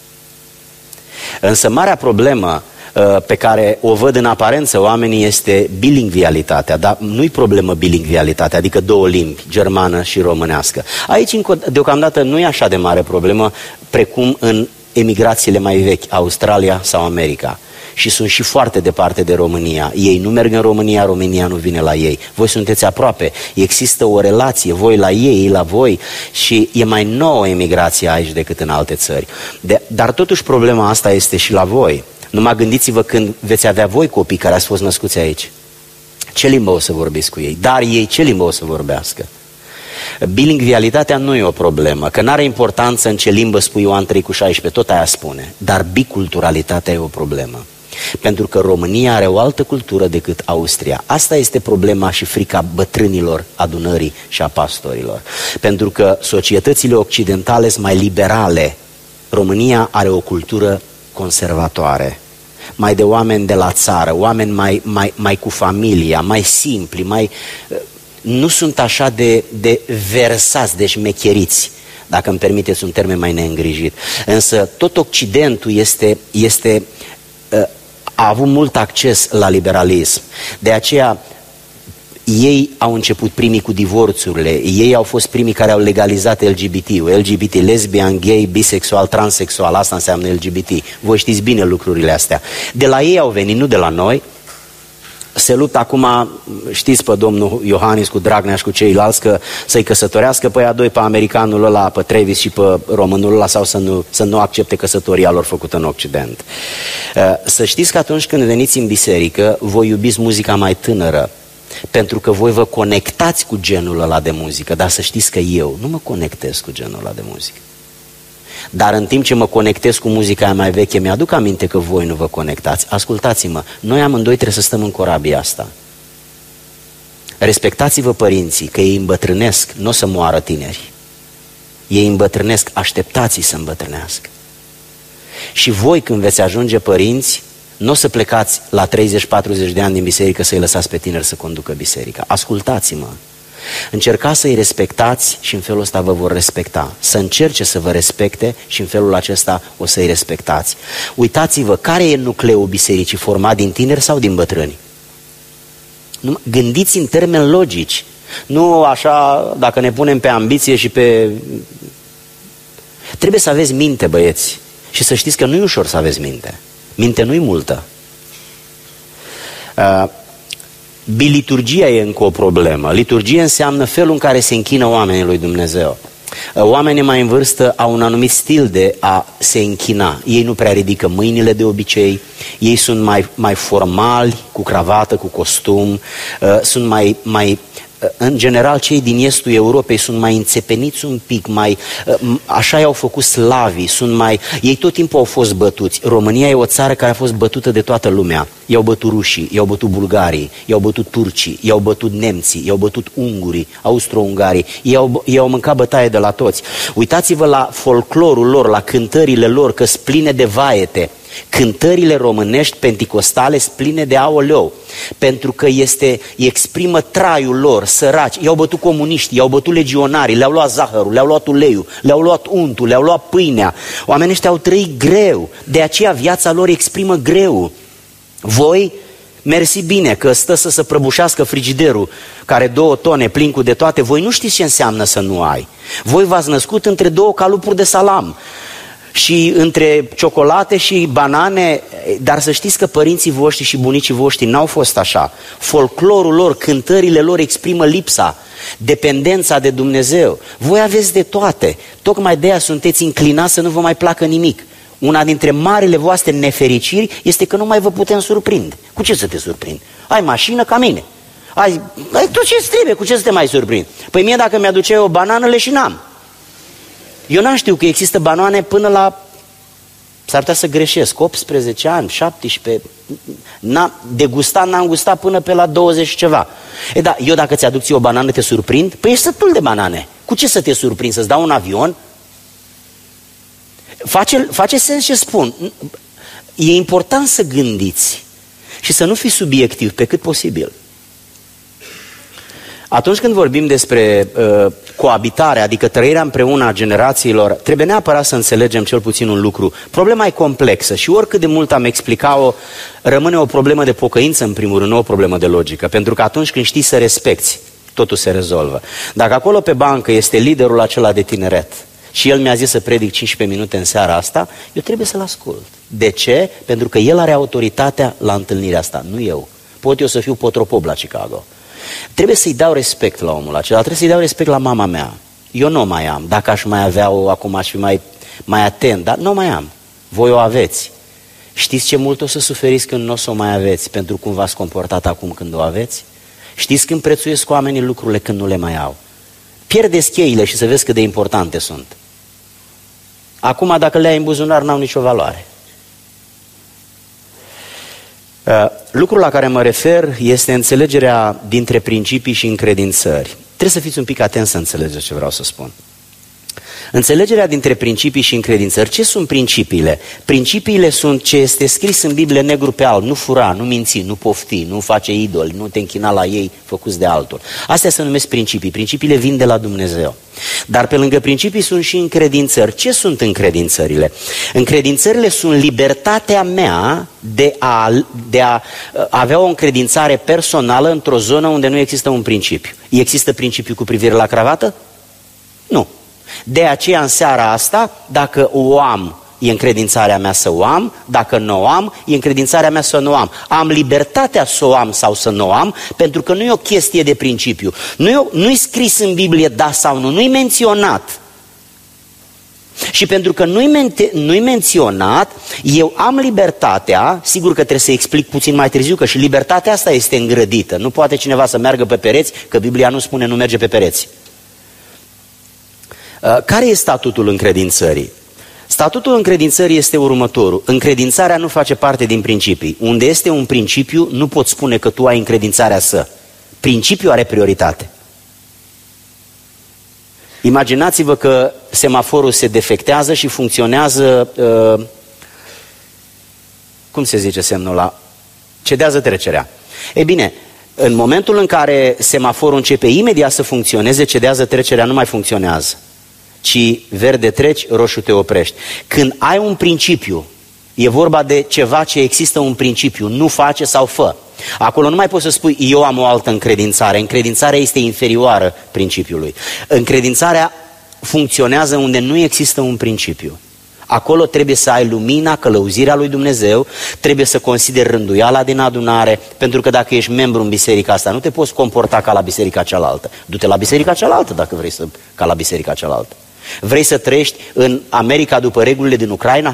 Însă marea problemă pe care o văd în aparență oamenii este bilingvialitatea, dar nu-i problemă bilingvialitatea, adică două limbi, germană și românească. Aici deocamdată nu e așa de mare problemă precum în emigrațiile mai vechi, Australia sau America. Și sunt și foarte departe de România. Ei nu merg în România, România nu vine la ei. Voi sunteți aproape, există o relație, voi la ei, ei la voi și e mai nouă emigrația aici decât în alte țări. De, dar totuși problema asta este și la voi. Numai gândiți-vă când veți avea voi copii care ați fost născuți aici. Ce limbă o să vorbiți cu ei? Dar ei ce limbă o să vorbească? Bilingvialitatea nu e o problemă, că n-are importanță în ce limbă spui Ioan trei cu șaisprezece, tot aia spune. Dar biculturalitatea e o problemă. Pentru că România are o altă cultură decât Austria. Asta este problema și frica bătrânilor adunării și a pastorilor. Pentru că societățile occidentale sunt mai liberale. România are o cultură conservatoare, mai de oameni de la țară, oameni mai, mai, mai cu familia, mai simpli, mai, nu sunt așa de, de versați, de șmecheriți, dacă îmi permiteți un termen mai neîngrijit. Însă tot Occidentul este, este, a avut mult acces la liberalism. De aceea ei au început primii cu divorțurile, ei au fost primii care au legalizat L G B T-ul, L G B T, lesbian, gay, bisexual, transexual, asta înseamnă L G B T. Voi știți bine lucrurile astea. De la ei au venit, nu de la noi. Se luptă acum, știți pe domnul Iohannis cu Dragnea și cu ceilalți, că să-i căsătorească pe aia doi, pe americanul ăla, pe Travis și pe românul ăla, sau să nu, să nu accepte căsătoria lor făcută în Occident. Să știți că atunci când veniți în biserică, voi iubiți muzica mai tânără, pentru că voi vă conectați cu genul ăla de muzică, dar să știți că eu nu mă conectez cu genul ăla de muzică. Dar în timp ce mă conectez cu muzica aia mai veche, mi-aduc aminte că voi nu vă conectați. Ascultați-mă, noi amândoi trebuie să stăm în corabia asta. Respectați-vă părinții, că ei îmbătrânesc, nu o să moară tineri. Ei îmbătrânesc, așteptați-i să îmbătrânească. Și voi când veți ajunge părinți, nu o să plecați la treizeci patruzeci de ani din biserică să-i lăsați pe tineri să conducă biserica. Ascultați-mă. Încercați să-i respectați și în felul ăsta vă vor respecta. Să încerce să vă respecte și în felul acesta o să-i respectați. Uitați-vă, care e nucleul bisericii, format din tineri sau din bătrâni? Gândiți în termeni logici. Nu așa, dacă ne punem pe ambiție și pe... Trebuie să aveți minte, băieți. Și să știți că nu e ușor să aveți minte. Minte nu-i multă. Uh, Biliturgia e încă o problemă. Liturgie înseamnă felul în care se închină oamenii lui Dumnezeu. Oamenii mai în vârstă au un anumit stil de a se închina. Ei nu prea ridică mâinile de obicei, ei sunt mai, mai formali, cu cravată, cu costum, sunt mai... mai în general, cei din estul Europei sunt mai înțepeniți un pic, mai, așa i-au făcut slavii, sunt mai, ei tot timpul au fost bătuți. România e o țară care a fost bătută de toată lumea. I-au bătut rușii, i-au bătut bulgarii, i-au bătut turcii, i-au bătut nemții, i-au bătut ungurii, austro-ungarii, i-au, i-au mâncat bătaie de la toți. Uitați-vă la folclorul lor, la cântările lor, că sunt pline de vaete. Cântările românești penticostale sunt pline de aoleu, pentru că este, exprimă traiul lor, săraci. I-au bătut comuniștii, i-au bătut legionarii, le-au luat zahărul, le-au luat uleiul, le-au luat untul, le-au luat pâinea. Oamenii ăștia au trăit greu, de aceea viața lor exprimă greu. Voi, mersi bine că stă să se prăbușească frigiderul, care două tone plin cu de toate, voi nu știți ce înseamnă să nu ai. Voi v-ați născut între două calupuri de salam și între ciocolate și banane, dar să știți că părinții voștri și bunicii voștri n-au fost așa. Folclorul lor, cântările lor exprimă lipsa, dependența de Dumnezeu. Voi aveți de toate, tocmai de aia sunteți inclinați să nu vă mai placă nimic. Una dintre marile voastre nefericiri este că nu mai vă putem surprinde. Cu ce să te surprind? Ai mașină ca mine. Ai, ai tot ce trebuie, cu ce să te mai surprind? Păi mie dacă mi-aduceai o banană, leșinam. Eu n-am știut că există banoane până la, s-ar putea să greșesc, optsprezece ani, șaptesprezece, n-am, degustat, n-am gustat până pe la douăzeci și ceva. E da, eu dacă ți-aduc ție o banană, te surprind? Păi ești sătul de banane. Cu ce să te surprind? Să-ți dau un avion? Face, face sens ce spun. E important să gândiți și să nu fiți subiectivi pe cât posibil. Atunci când vorbim despre uh, coabitare, adică trăirea împreună a generațiilor, trebuie neapărat să înțelegem cel puțin un lucru. Problema e complexă și oricât de mult am explicat-o, rămâne o problemă de pocăință în primul rând, nu o problemă de logică. Pentru că atunci când știi să respecti, totul se rezolvă. Dacă acolo pe bancă este liderul acela de tineret și el mi-a zis să predic cincisprezece minute în seara asta, eu trebuie să-l ascult. De ce? Pentru că el are autoritatea la întâlnirea asta, nu eu. Pot eu să fiu potropop la Chicago. Trebuie să-i dau respect la omul acela, trebuie să-i dau respect la mama mea. Eu nu mai am, dacă aș mai avea-o, acum aș fi mai, mai atent, dar nu mai am. Voi o aveți. Știți ce mult o să suferiți când nu o să o mai aveți, pentru cum v-ați comportat acum când o aveți? Știți când prețuiesc oamenii lucrurile când nu le mai au? Pierdeți cheile și să vezi cât de importante sunt. Acum, dacă le ai în buzunar, n-au nicio valoare. Uh, lucrul la care mă refer este înțelegerea dintre principii și încredințări. Trebuie să fiți un pic atenți să înțelegeți ce vreau să spun. Înțelegerea dintre principii și încredințări. Ce sunt principiile? Principiile sunt ce este scris în Biblie negru pe alb. Nu fura, nu minți, nu pofti, nu face idoli, nu te închina la ei făcuți de altul. Astea se numesc principii. Principiile vin de la Dumnezeu. Dar pe lângă principii sunt și încredințări. Ce sunt încredințările? Încredințările sunt libertatea mea de a, de a avea o încredințare personală într-o zonă unde nu există un principiu. Există principiu cu privire la cravată? Nu. De aceea în seara asta, dacă o am, e încredințarea mea să o am, dacă nu o am, e încredințarea mea să nu o am. Am libertatea să o am sau să nu o am, pentru că nu e o chestie de principiu. Nu e scris în Biblie da sau nu, nu e menționat. Și pentru că nu-i, men- nu-i menționat, eu am libertatea, sigur că trebuie să explic puțin mai târziu, că și libertatea asta este îngrădită. Nu poate cineva să meargă pe pereți, că Biblia nu spune nu merge pe pereți. Care e statutul încredințării? Statutul încredințării este următorul. Încredințarea nu face parte din principii. Unde este un principiu, nu poți spune că tu ai încredințarea să. Principiul are prioritate. Imaginați-vă că semaforul se defectează și funcționează, uh, cum se zice semnul ăla? Cedează trecerea. Ei bine, în momentul în care semaforul începe imediat să funcționeze, cedează trecerea, nu mai funcționează. Ci verde treci, roșu te oprești. Când ai un principiu, e vorba de ceva ce există un principiu, nu face sau fă. Acolo nu mai poți să spui eu am o altă încredințare. Încredințarea este inferioară principiului. Încredințarea funcționează unde nu există un principiu. Acolo trebuie să ai lumina, călăuzirea lui Dumnezeu, trebuie să consideri rânduiala din adunare, pentru că dacă ești membru în biserica asta, nu te poți comporta ca la biserica cealaltă. Du-te la biserica cealaltă dacă vrei să, ca la biserica cealaltă. Vrei să trăiești în America după regulile din Ucraina?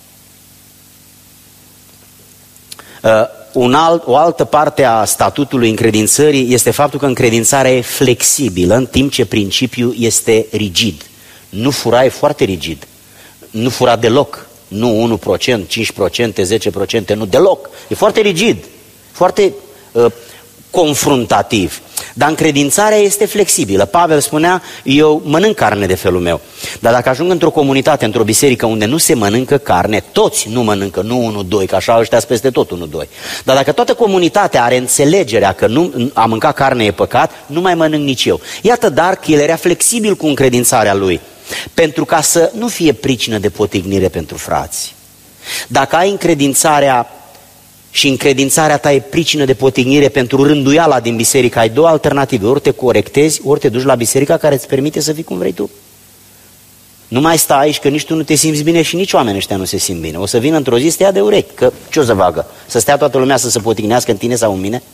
Uh, un alt, o altă parte a statutului încredințării este faptul că încredințarea e flexibilă, în timp ce principiul este rigid. Nu fura e foarte rigid. Nu fura deloc. Nu unu la sută, cinci la sută, zece la sută, nu deloc. E foarte rigid, foarte uh, confruntativ. Dar încredințarea este flexibilă. Pavel spunea, eu mănânc carne de felul meu. Dar dacă ajung într-o comunitate, într-o biserică unde nu se mănâncă carne, toți nu mănâncă, nu unu doi, că așa ăștia peste tot unu doi. Dar dacă toată comunitatea are înțelegerea că nu, a mâncat carne e păcat, nu mai mănânc nici eu. Iată dar că el era flexibil cu încredințarea lui. Pentru ca să nu fie pricină de potignire pentru frați. Dacă ai încredințarea și încredințarea ta e pricină de potignire pentru rânduiala din biserică, ai două alternative. Ori te corectezi, ori te duci la biserica care îți permite să fii cum vrei tu. Nu mai stai aici că nici tu nu te simți bine și nici oamenii ăștia nu se simt bine. O să vină într-o zi să te ia de urechi, că ce o să facă? Să stea toată lumea să se potignească în tine sau în mine?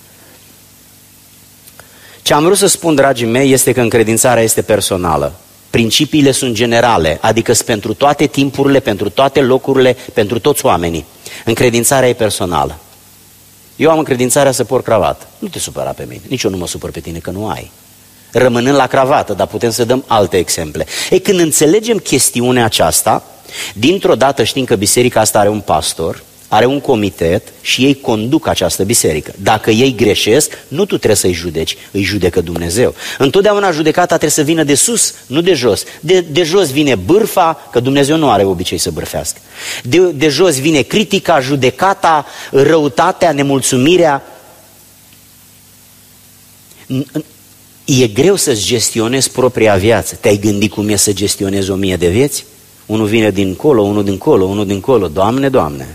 Ce am vrut să spun, dragii mei, este că încredințarea este personală. Principiile sunt generale, adică sunt pentru toate timpurile, pentru toate locurile, pentru toți oamenii. Încredințarea e personală. Eu am încredințarea să port cravată. Nu te supăra pe mine, nici eu nu mă supăr pe tine că nu ai. Rămânând la cravată, dar putem să dăm alte exemple. Ei, când înțelegem chestiunea aceasta, dintr-o dată știm că biserica asta are un pastor, are un comitet și ei conduc această biserică. Dacă ei greșesc, nu tu trebuie să-i judeci, îi judecă Dumnezeu. Întotdeauna judecata trebuie să vină de sus, nu de jos. De, de jos vine bârfa, că Dumnezeu nu are obicei să bârfească. De, de jos vine critica, judecata, răutatea, nemulțumirea. E greu să-ți gestionezi propria viață. Te-ai gândit cum e să gestionezi o mie de vieți? Unul vine dincolo, unul dincolo, unul dincolo. Doamne, Doamne!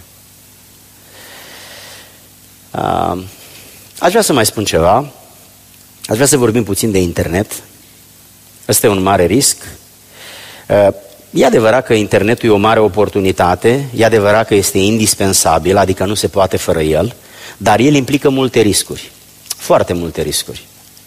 Uh, aș vrea să mai spun ceva. Aș vrea să vorbim puțin de internet. Ăsta e un mare risc. Uh, e adevărat că internetul e o mare oportunitate, e adevărat că este indispensabil, adică nu se poate fără el, dar el implică multe riscuri, foarte multe riscuri.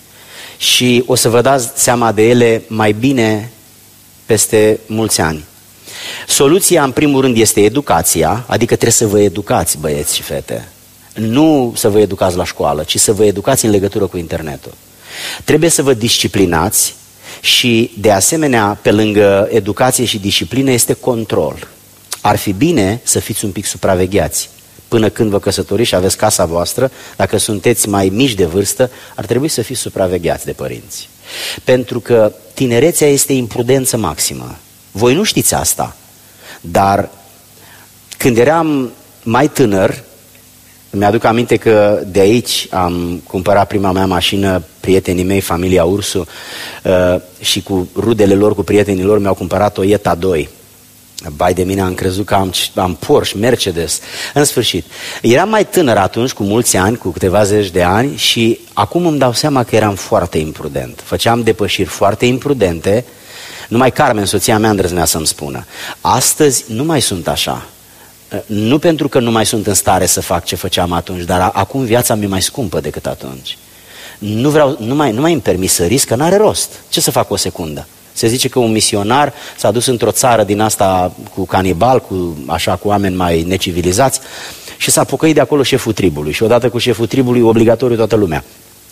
Și o să vă dați seama de ele mai bine peste mulți ani. Soluția, în primul rând, este educația, adică trebuie să vă educați, băieți și fete. Nu să vă educați la școală, ci să vă educați în legătură cu internetul. Trebuie să vă disciplinați și, de asemenea, pe lângă educație și disciplină, este control. Ar fi bine să fiți un pic supravegheați. Până când vă căsătoriți și aveți casa voastră, dacă sunteți mai mici de vârstă, ar trebui să fiți supravegheați de părinți. Pentru că tinerețea este imprudență maximă. Voi nu știți asta, dar când eram mai tânăr, mi-aduc aminte că de aici am cumpărat prima mea mașină, prietenii mei, familia Ursu, și cu rudele lor, cu prietenii lor, mi-au cumpărat o Jetta doi. Bai de mine, am crezut că am, am Porsche, Mercedes. În sfârșit, eram mai tânăr atunci, cu mulți ani, cu câteva zeci de ani, și acum îmi dau seama că eram foarte imprudent. Făceam depășiri foarte imprudente. Numai Carmen, soția mea, îndrăznea să-mi spună. Astăzi nu mai sunt așa. Nu pentru că nu mai sunt în stare să fac ce făceam atunci, dar acum viața mi-e mai scumpă decât atunci. Nu vreau, nu mai, nu mai îmi permis să risc, că n-are rost. Ce să fac o secundă? Se zice că un misionar s-a dus într-o țară din asta cu canibal, cu, așa, cu oameni mai necivilizați, și s-a pocăit de acolo șeful tribului. Și odată cu șeful tribului, obligatoriu toată lumea.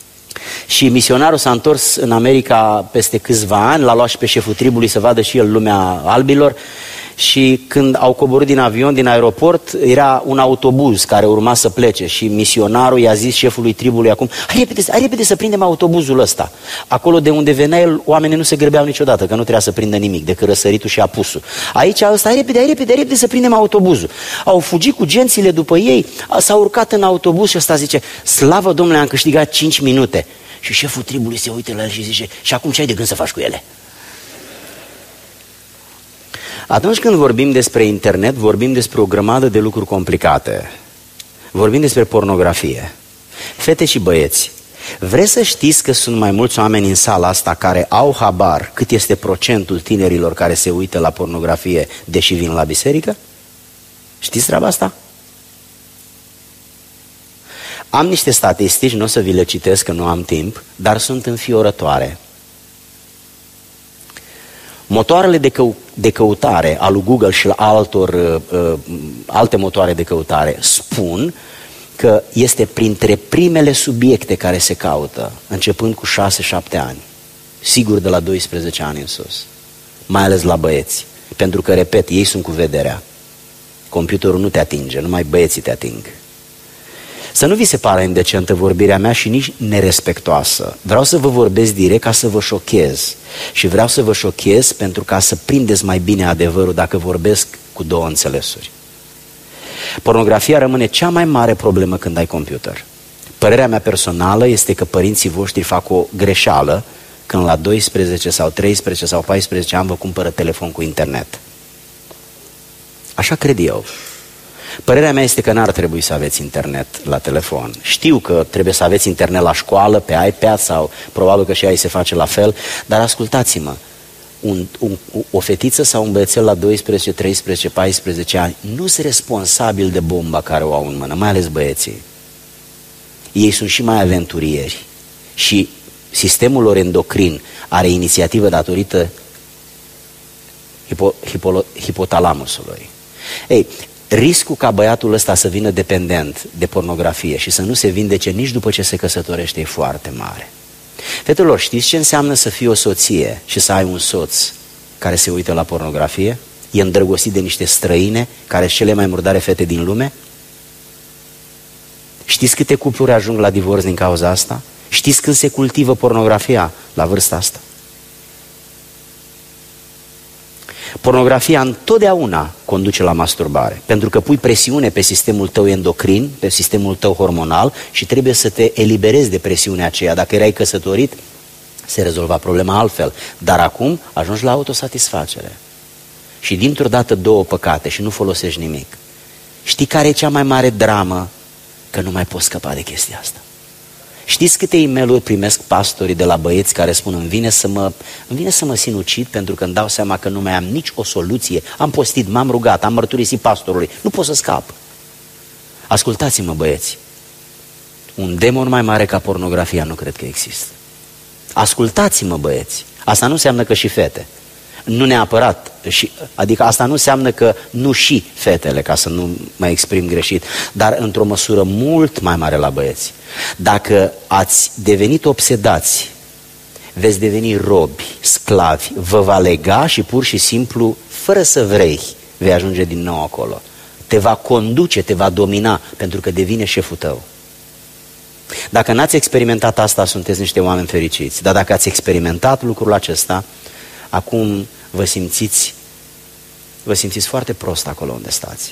Și misionarul s-a întors în America peste câțiva ani, l-a luat și pe șeful tribului să vadă și el lumea albilor. Și când au coborât din avion, din aeroport, era un autobuz care urma să plece și misionarul i-a zis șefului tribului acum: hai repede, hai repede să prindem autobuzul ăsta. Acolo de unde venea el, oamenii nu se grăbeau niciodată, că nu trebuia să prindă nimic decât răsăritul și apusul. Aici ăsta: hai repede, hai repede, hai repede să prindem autobuzul. Au fugit cu gențile după ei, s-au urcat în autobuz și ăsta zice: slavă Domnule, am câștigat cinci minute. Și șeful tribului se uită la el și zice: și acum ce ai de gând să faci cu ele? Atunci când vorbim despre internet, vorbim despre o grămadă de lucruri complicate. Vorbim despre pornografie. Fete și băieți, vreți să știți că sunt mai mulți oameni în sala asta care au habar cât este procentul tinerilor care se uită la pornografie deși vin la biserică? Știți treaba asta? Am niște statistici, nu o să vi le citesc că nu am timp, dar sunt înfiorătoare. Motoarele de, cău- de căutare al lui Google și la altor, uh, alte motoare de căutare spun că este printre primele subiecte care se caută, începând cu șase șapte ani. Sigur de la doisprezece ani în sus. Mai ales la băieți. Pentru că, repet, ei sunt cu vederea. Computerul nu te atinge, numai băieții te ating. Să nu vi se pare indecentă vorbirea mea și nici nerespectoasă. Vreau să vă vorbesc direct ca să vă șochez. Și vreau să vă șochez pentru ca să prindeți mai bine adevărul dacă vorbesc cu două înțelesuri. Pornografia rămâne cea mai mare problemă când ai computer. Părerea mea personală este că părinții voștri fac o greșeală când la doisprezece sau treisprezece sau paisprezece ani vă cumpără telefon cu internet. Așa cred eu. Părerea mea este că n-ar trebui să aveți internet la telefon. Știu că trebuie să aveți internet la școală, pe iPad, sau probabil că și aici se face la fel, dar ascultați-mă, un, un, o fetiță sau un băiețel la doisprezece, treisprezece, paisprezece ani nu sunt responsabil de bomba care o au în mână, mai ales băieții. Ei sunt și mai aventurieri și sistemul lor endocrin are inițiativă datorită hipo, hipo, hipotalamusului. Ei, riscul ca băiatul ăsta să vină dependent de pornografie și să nu se vindece nici după ce se căsătorește e foarte mare. Fetelor, știți ce înseamnă să fii o soție și să ai un soț care se uită la pornografie? E îndrăgostit de niște străine care sunt cele mai murdare fete din lume? Știți câte cupluri ajung la divorț din cauza asta? Știți când se cultivă pornografia la vârsta asta? Pornografia întotdeauna conduce la masturbare, pentru că pui presiune pe sistemul tău endocrin, pe sistemul tău hormonal și trebuie să te eliberezi de presiunea aceea. Dacă erai căsătorit, se rezolva problema altfel. Dar acum ajungi la autosatisfacere. Și dintr-o dată două păcate și nu folosești nimic. Știi care e cea mai mare dramă? Că nu mai poți scăpa de chestia asta. Știți câte e-mail-uri primesc pastorii de la băieți care spun îmi vine să mă, îmi vine să mă sinucid pentru că îmi dau seama că nu mai am nici o soluție. Am postit, m-am rugat, am mărturisit pastorului. Nu pot să scap. Ascultați-mă, băieți. Un demon mai mare ca pornografia nu cred că există. Ascultați-mă, băieți. Asta nu înseamnă că și fete. Nu neapărat. Și, adică asta nu înseamnă că nu și fetele, ca să nu mă exprim greșit, dar într-o măsură mult mai mare la băieți. Dacă ați devenit obsedați, veți deveni robi, sclavi, vă va lega și pur și simplu, fără să vrei, vei ajunge din nou acolo. Te va conduce, te va domina, pentru că devine șeful tău. Dacă n-ați experimentat asta, sunteți niște oameni fericiți. Dar dacă ați experimentat lucrul acesta, acum vă simțiți, vă simțiți foarte prost acolo unde stați.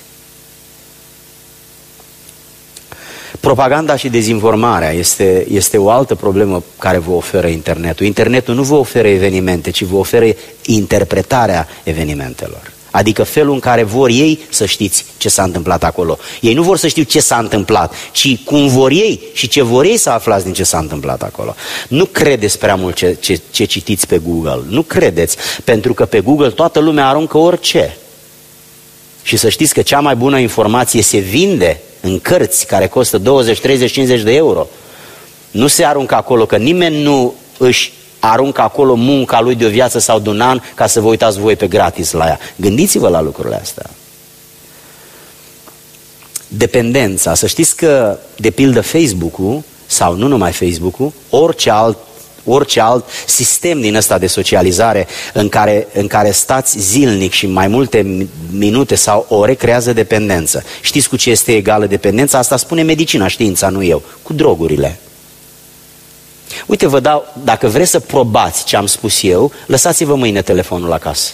Propaganda și dezinformarea este, este o altă problemă care vă oferă internetul. Internetul nu vă oferă evenimente, ci vă oferă interpretarea evenimentelor. Adică felul în care vor ei să știți ce s-a întâmplat acolo. Ei nu vor să știu ce s-a întâmplat, ci cum vor ei și ce vor ei să aflați din ce s-a întâmplat acolo. Nu credeți prea mult ce, ce, ce citiți pe Google. Nu credeți, pentru că pe Google toată lumea aruncă orice. Și să știți că cea mai bună informație se vinde în cărți care costă douăzeci, treizeci, cincizeci de euro. Nu se aruncă acolo, că nimeni nu își aruncă acolo munca lui de o viață sau de un an ca să vă uitați voi pe gratis la ea. Gândiți-vă la lucrurile astea. Dependența. Să știți că, de pildă, Facebook-ul, sau nu numai Facebook-ul, orice alt, orice alt sistem din ăsta de socializare în care, în care stați zilnic și mai multe minute sau ore, creează dependență. Știți cu ce este egală dependența? Asta spune medicina, știința, nu eu. Cu drogurile. Uite, vă dau, dacă vreți să probați ce am spus eu, lăsați-vă mâine telefonul acasă.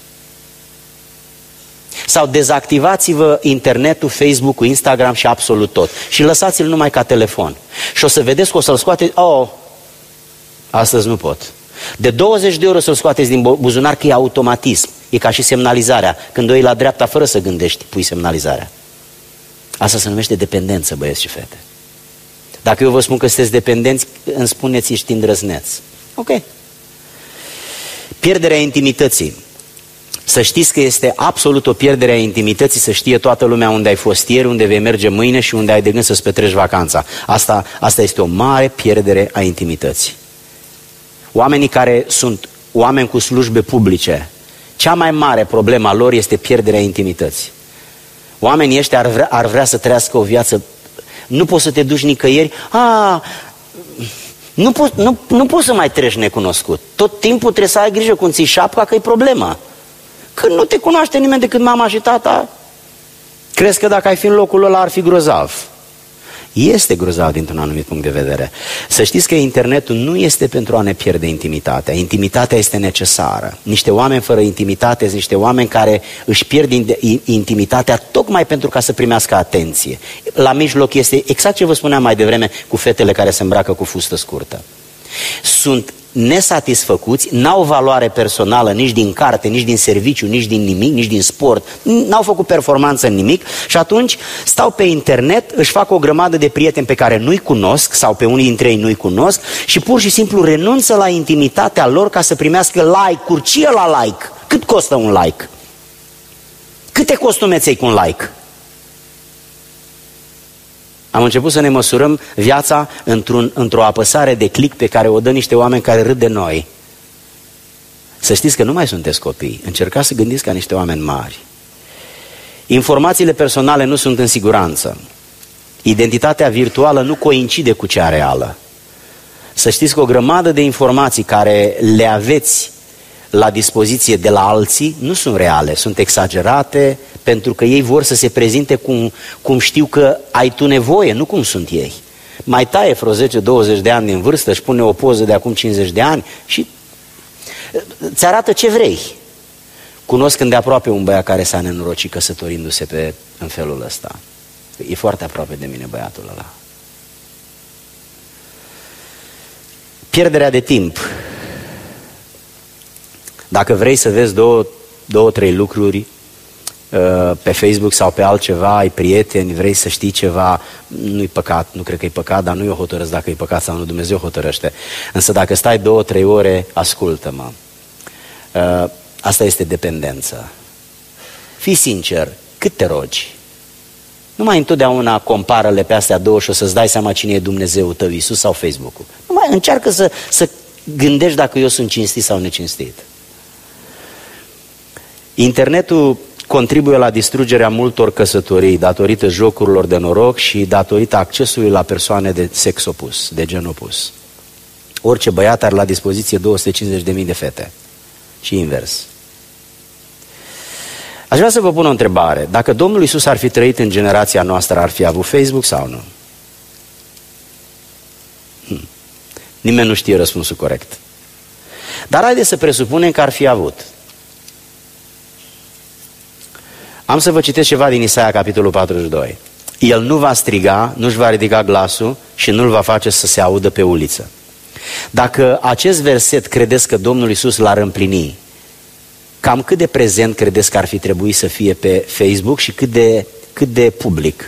Sau dezactivați-vă internetul, Facebook-ul, Instagram și absolut tot. Și lăsați-l numai ca telefon. Și o să vedeți că o să-l scoateți. Oh, astăzi nu pot. De douăzeci de euro să-l scoateți din buzunar, că e automatism. E ca și semnalizarea. Când o iei la dreapta, fără să gândești, pui semnalizarea. Asta se numește dependență, băieți și fete. Dacă eu vă spun că sunteți dependenți, îmi spuneți, ești îndrăzneț. Ok. Pierderea intimității. Să știți că este absolut o pierdere a intimității, să știe toată lumea unde ai fost ieri, unde vei merge mâine și unde ai de gând să-ți petreci vacanța. Asta, asta este o mare pierdere a intimității. Oamenii care sunt oameni cu slujbe publice, cea mai mare problemă a lor este pierderea intimității. Oamenii ăștia ar vrea, ar vrea să trăiască o viață. Nu poți să te duci nicăieri. A, nu, poți, nu, nu poți să mai treci necunoscut. Tot timpul trebuie să ai grijă cum ții șapca, că e problema. Când nu te cunoaște nimeni decât mama și tata, crezi că dacă ai fi în locul ăla ar fi grozav. Este grozav dintr-un anumit punct de vedere. Să știți că internetul nu este pentru a ne pierde intimitatea. Intimitatea este necesară. Niște oameni fără intimitate sunt niște oameni care își pierd intimitatea tocmai pentru ca să primească atenție. La mijloc este exact ce vă spuneam mai devreme cu fetele care se îmbracă cu fustă scurtă. Sunt nesatisfăcuți, n-au valoare personală nici din carte, nici din serviciu, nici din nimic, nici din sport, n-au făcut performanță în nimic și atunci stau pe internet, își fac o grămadă de prieteni pe care nu-i cunosc sau pe unii dintre ei nu-i cunosc și pur și simplu renunță la intimitatea lor ca să primească like-uri. Ce e la like? Cât costă un like? Câte costume ți-ai cu un like? Am început să ne măsurăm viața într-un, într-o apăsare de click pe care o dă niște oameni care râd de noi. Să știți că nu mai sunteți copii. Încercați să gândiți ca niște oameni mari. Informațiile personale nu sunt în siguranță. Identitatea virtuală nu coincide cu cea reală. Să știți că o grămadă de informații care le aveți la dispoziție de la alții nu sunt reale, sunt exagerate, pentru că ei vor să se prezinte cum, cum știu că ai tu nevoie, nu cum sunt ei. Mai taie vreo zece douăzeci de ani din vârstă, își pune o poză de acum cincizeci de ani și îți arată ce vrei. Cunosc îndeaproape un băiat care s-a nenorocit căsătorindu-se pe, în felul ăsta. E foarte aproape de mine băiatul ăla. Pierderea de timp. Dacă vrei să vezi două, două trei lucruri pe Facebook sau pe altceva, ai prieteni, vrei să știi ceva, nu-i păcat, nu cred că e păcat, dar nu eu hotărăsc dacă e păcat sau nu, Dumnezeu hotărăște. Însă dacă stai două, trei ore, ascultă-mă. Asta este dependență. Fii sincer, cât te rogi? Nu mai întotdeauna compară-le pe astea două și o să-ți dai seama cine e Dumnezeul tău, Iisus sau Facebook-ul. Nu mai încearcă să, să gândești dacă eu sunt cinstit sau necinstit. Internetul contribuie la distrugerea multor căsătorii datorită jocurilor de noroc și datorită accesului la persoane de sex opus, de gen opus. Orice băiat are la dispoziție două sute cincizeci de mii de fete. Și invers. Aș vrea să vă pun o întrebare. Dacă Domnul Iisus ar fi trăit în generația noastră, ar fi avut Facebook sau nu? Hm. Nimeni nu știe răspunsul corect. Dar haideți să presupunem că ar fi avut. Am să vă citesc ceva din Isaia, capitolul patruzeci și doi. El nu va striga, nu-și va ridica glasul și nu-l va face să se audă pe uliță. Dacă acest verset credeți că Domnul Iisus l-ar împlini, cam cât de prezent credeți că ar fi trebuit să fie pe Facebook și cât de, cât de public?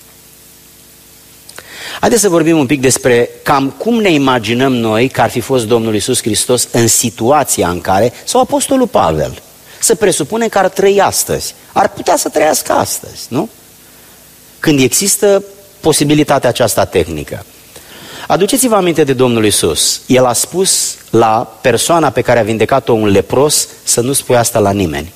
Haideți să vorbim un pic despre cam cum ne imaginăm noi că ar fi fost Domnul Iisus Hristos în situația în care, sau Apostolul Pavel, să presupunem că ar trăi astăzi. Ar putea să trăiască astăzi, nu? Când există posibilitatea aceasta tehnică. Aduceți-vă aminte de Domnul Iisus. El a spus la persoana pe care a vindecat-o un lepros să nu spui asta la nimeni.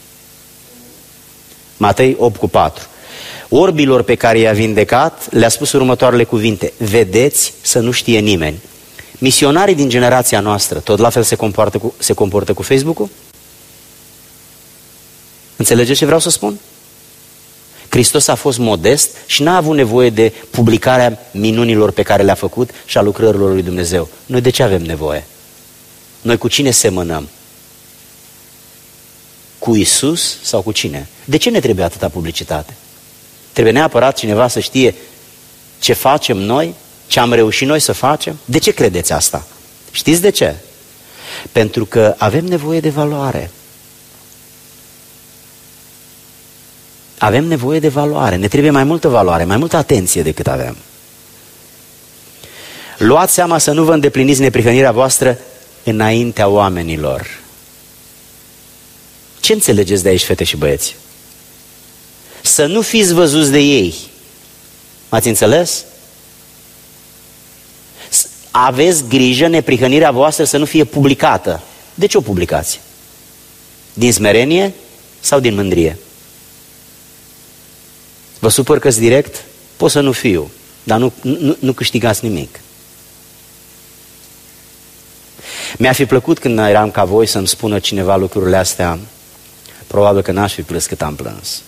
Matei opt cu patru. Orbilor pe care i-a vindecat le-a spus următoarele cuvinte. Vedeți să nu știe nimeni. Misionarii din generația noastră tot la fel se comportă cu, se comportă cu Facebook-ul? Înțelegeți ce vreau să spun? Hristos a fost modest și n-a avut nevoie de publicarea minunilor pe care le-a făcut și a lucrărilor lui Dumnezeu. Noi de ce avem nevoie? Noi cu cine semănăm? Cu Iisus sau cu cine? De ce ne trebuie atâta publicitate? Trebuie neapărat cineva să știe ce facem noi, ce am reușit noi să facem? De ce credeți asta? Știți de ce? Pentru că avem nevoie de valoare. Avem nevoie de valoare, ne trebuie mai multă valoare, mai multă atenție decât avem. Luați seama să nu vă îndepliniți neprihănirea voastră înaintea oamenilor. Ce înțelegeți de aici, fete și băieți? Să nu fiți văzuți de ei. M-ați înțeles? Aveți grijă neprihănirea voastră să nu fie publicată. De ce o publicați? Din smerenie sau din mândrie? Vă supăr că-s direct? Pot să nu fiu, dar nu, nu, nu câștigați nimic. Mi-ar fi plăcut când eram ca voi să-mi spună cineva lucrurile astea, probabil că n-aș fi plâns cât am plâns.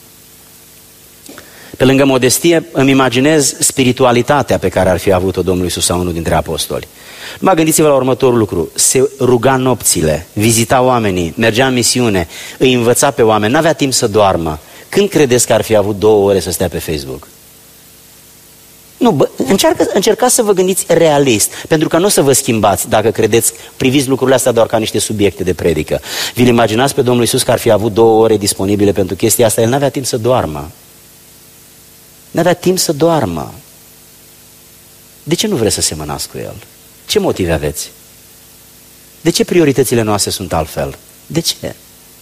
Pe lângă modestie îmi imaginez spiritualitatea pe care ar fi avut-o Domnul Iisus sau unul dintre apostoli. Numai gândiți-vă la următorul lucru, se ruga nopțile, vizita oamenii, mergea în misiune, îi învăța pe oameni, n-avea timp să doarmă. Când credeți că ar fi avut două ore să stea pe Facebook? Nu, bă, încearcă, încercați să vă gândiți realist, pentru că nu o să vă schimbați dacă credeți, priviți lucrurile astea doar ca niște subiecte de predică. Vi-l imaginați pe Domnul Iisus că ar fi avut două ore disponibile pentru chestia asta? El n-avea timp să doarmă. N-avea timp să doarmă. De ce nu vreți să semănați cu El? Ce motive aveți? De ce prioritățile noastre sunt altfel? De ce?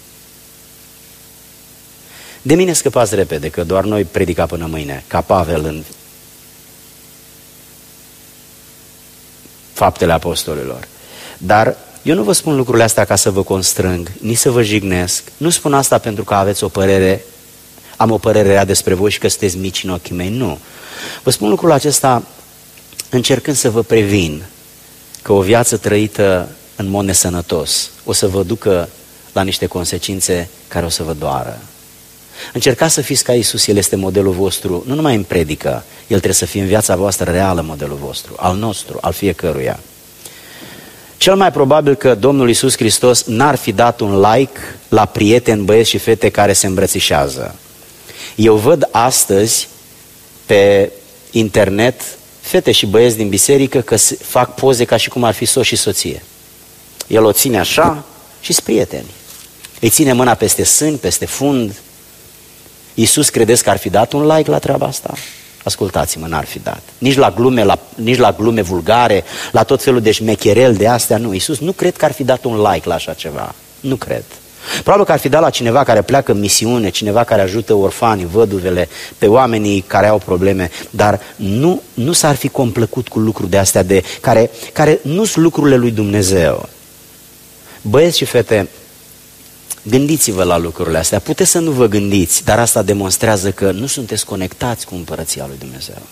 De mine scăpați repede, că doar noi predica până mâine, ca Pavel în Faptele Apostolilor. Dar eu nu vă spun lucrurile astea ca să vă constrâng, nici să vă jignesc. Nu spun asta pentru că aveți o părere, am o părere rea despre voi și că sunteți mici în ochii mei, nu. Vă spun lucrul acesta încercând să vă previn că o viață trăită în mod nesănătos o să vă ducă la niște consecințe care o să vă doară. Încercați să fiți ca Iisus, El este modelul vostru, nu numai în predică, El trebuie să fie în viața voastră reală modelul vostru, al nostru, al fiecăruia. Cel mai probabil că Domnul Iisus Hristos n-ar fi dat un like la prieteni, băieți și fete care se îmbrățișează. Eu văd astăzi pe internet fete și băieți din biserică că fac poze ca și cum ar fi soț și soție. El o ține așa, și-s prieteni. Îi ține mâna peste sâni, peste fund. Iisus credeți că ar fi dat un like la treaba asta? Ascultați-mă, n-ar fi dat. Nici la glume, la, nici la glume vulgare, la tot felul de șmecherel de astea, nu. Iisus nu cred că ar fi dat un like la așa ceva. Nu cred. Probabil că ar fi dat la cineva care pleacă în misiune, cineva care ajută orfanii, văduvele, pe oamenii care au probleme, dar nu, nu s-ar fi complăcut cu lucruri de astea de, care, care nu sunt lucrurile lui Dumnezeu. Băieți și fete, gândiți-vă la lucrurile astea. Puteți să nu vă gândiți, dar asta demonstrează că nu sunteți conectați cu împărăția lui Dumnezeu.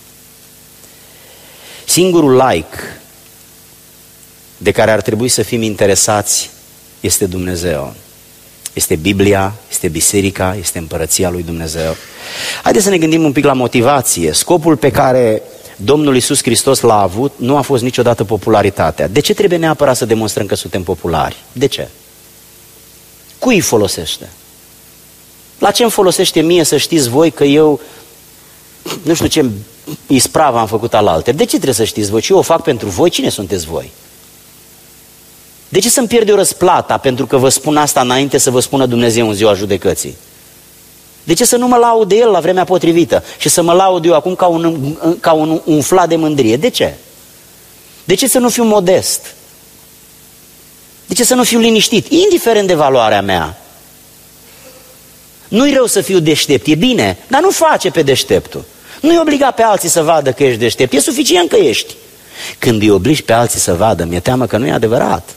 Singurul like de care ar trebui să fim interesați este Dumnezeu. Este Biblia, este biserica, este împărăția lui Dumnezeu. Haideți să ne gândim un pic la motivație. Scopul pe care Domnul Iisus Hristos l-a avut nu a fost niciodată popularitatea. De ce trebuie neapărat să demonstrăm că suntem populari? De ce? Cui îi folosește? La ce îmi folosește mie să știți voi că eu, nu știu ce ispravă am făcut alaltă? De ce trebuie să știți voi? Și eu o fac pentru voi? Cine sunteți voi? De ce să-mi pierd eu răsplata pentru că vă spun asta înainte să vă spună Dumnezeu în ziua judecății? De ce să nu mă laud de El la vremea potrivită și să mă laud eu acum ca un, ca un umflat de mândrie? De ce? De ce să nu fiu modest? De ce să nu fiu liniștit? Indiferent de valoarea mea. Nu-i rău să fiu deștept, e bine, dar nu face pe deșteptul. Nu-i obliga pe alții să vadă că ești deștept, e suficient că ești. Când îi obligi pe alții să vadă, mi-e teamă că nu e adevărat.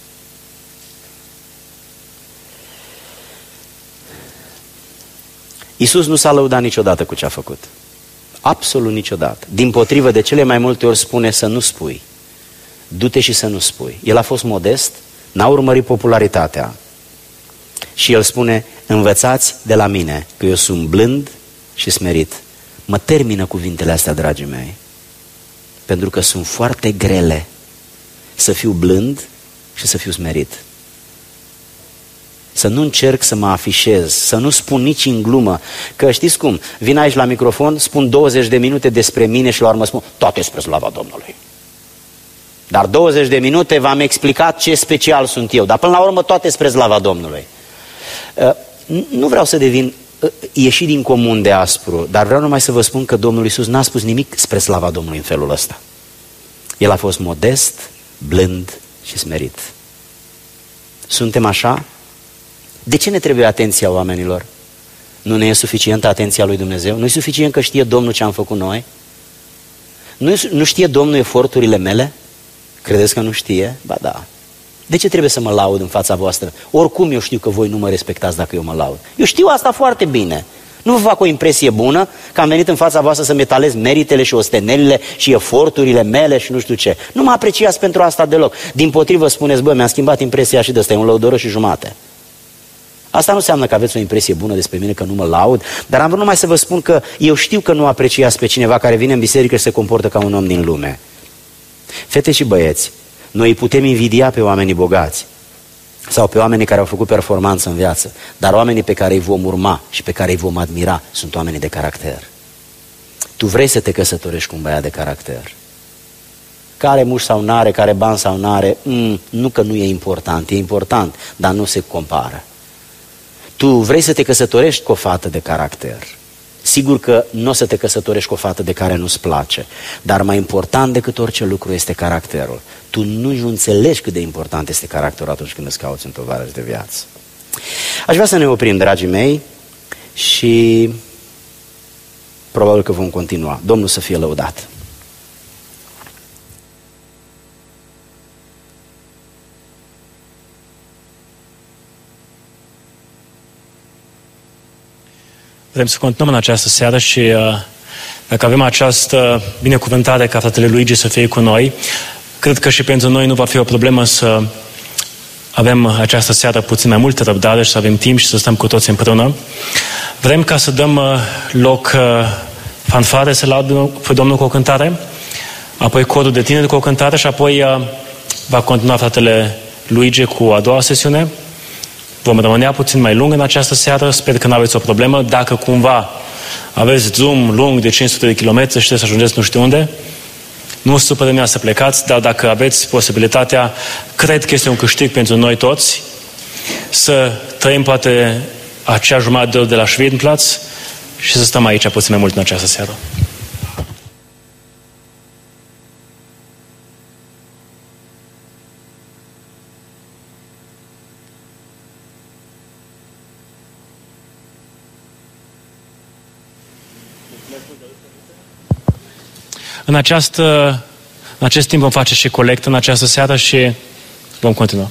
Iisus nu s-a lăudat niciodată cu ce a făcut. Absolut niciodată. Dimpotrivă, de cele mai multe ori spune să nu spui. Du-te și să nu spui. El a fost modest, n-a urmărit popularitatea. Și el spune, învățați de la mine, că eu sunt blând și smerit. Mă termină cuvintele astea, dragii mei, pentru că sunt foarte grele să fiu blând și să fiu smerit. Să nu încerc să mă afișez, să nu spun nici în glumă, că știți cum, vin aici la microfon, spun douăzeci de minute despre mine și la urmă spun, toate spre slava Domnului. Dar douăzeci de minute v-am explicat ce special sunt eu, dar până la urmă toate spre slava Domnului. Nu vreau să devin ieșit din comun de aspru, dar vreau numai să vă spun că Domnul Iisus n-a spus nimic spre slava Domnului în felul ăsta. El a fost modest, blând și smerit. Suntem așa? De ce ne trebuie atenția oamenilor? Nu ne e suficientă atenția lui Dumnezeu? Nu e suficient că știe Domnul ce am făcut noi? Nu, nu știe Domnul eforturile mele? Credeți că nu știe? Ba da. De ce trebuie să mă laud în fața voastră? Oricum eu știu că voi nu mă respectați dacă eu mă laud. Eu știu asta foarte bine. Nu vă fac o impresie bună că am venit în fața voastră să metalez meritele și ostenelile și eforturile mele și nu știu ce. Nu mă apreciați pentru asta deloc. Dimpotrivă spuneți, bă, mi-am schimbat impresia și de ăsta, e un lăudător și jumate. Asta nu înseamnă că aveți o impresie bună despre mine, că nu mă laud, dar am vrut numai să vă spun că eu știu că nu apreciați pe cineva care vine în biserică și se comportă ca un om din lume. Fete și băieți, noi îi putem invidia pe oamenii bogați sau pe oamenii care au făcut performanță în viață, dar oamenii pe care îi vom urma și pe care îi vom admira sunt oamenii de caracter. Tu vrei să te căsătorești cu un băiat de caracter. Care muș sau n-are, care bani sau n-are, mm, nu că nu e important, e important, dar nu se compară. Tu vrei să te căsătorești cu o fată de caracter. Sigur că nu o să te căsătorești cu o fată de care nu-ți place, dar mai important decât orice lucru este caracterul. Tu nu înțelegi cât de important este caracterul atunci când îți cauți un tovarăș de viață. Aș vrea să ne oprim, dragii mei, și probabil că vom continua. Domnul să fie lăudat. Vrem să continuăm în această seară și uh, dacă avem această binecuvântare ca fratele Luigi să fie cu noi, cred că și pentru noi nu va fi o problemă să avem această seară puțin mai multă răbdare și să avem timp și să stăm cu toți împreună. Vrem ca să dăm uh, loc uh, fanfare, să laudăm pe Domnul cu o cântare, apoi corul de tineri cu o cântare și apoi uh, va continua fratele Luigi cu a doua sesiune. Vom rămânea puțin mai lung în această seară, sper că nu aveți o problemă. Dacă cumva aveți drum lung de cinci sute de kilometri și trebuie să ajungeți nu știu unde, nu supără mea să plecați, dar dacă aveți posibilitatea, cred că este un câștig pentru noi toți să trăim poate acea jumătate de oră de la Schwedenplatz și să stăm aici puțin mai mult în această seară. În, această, în acest timp vom face și colectă în această seară și vom continua.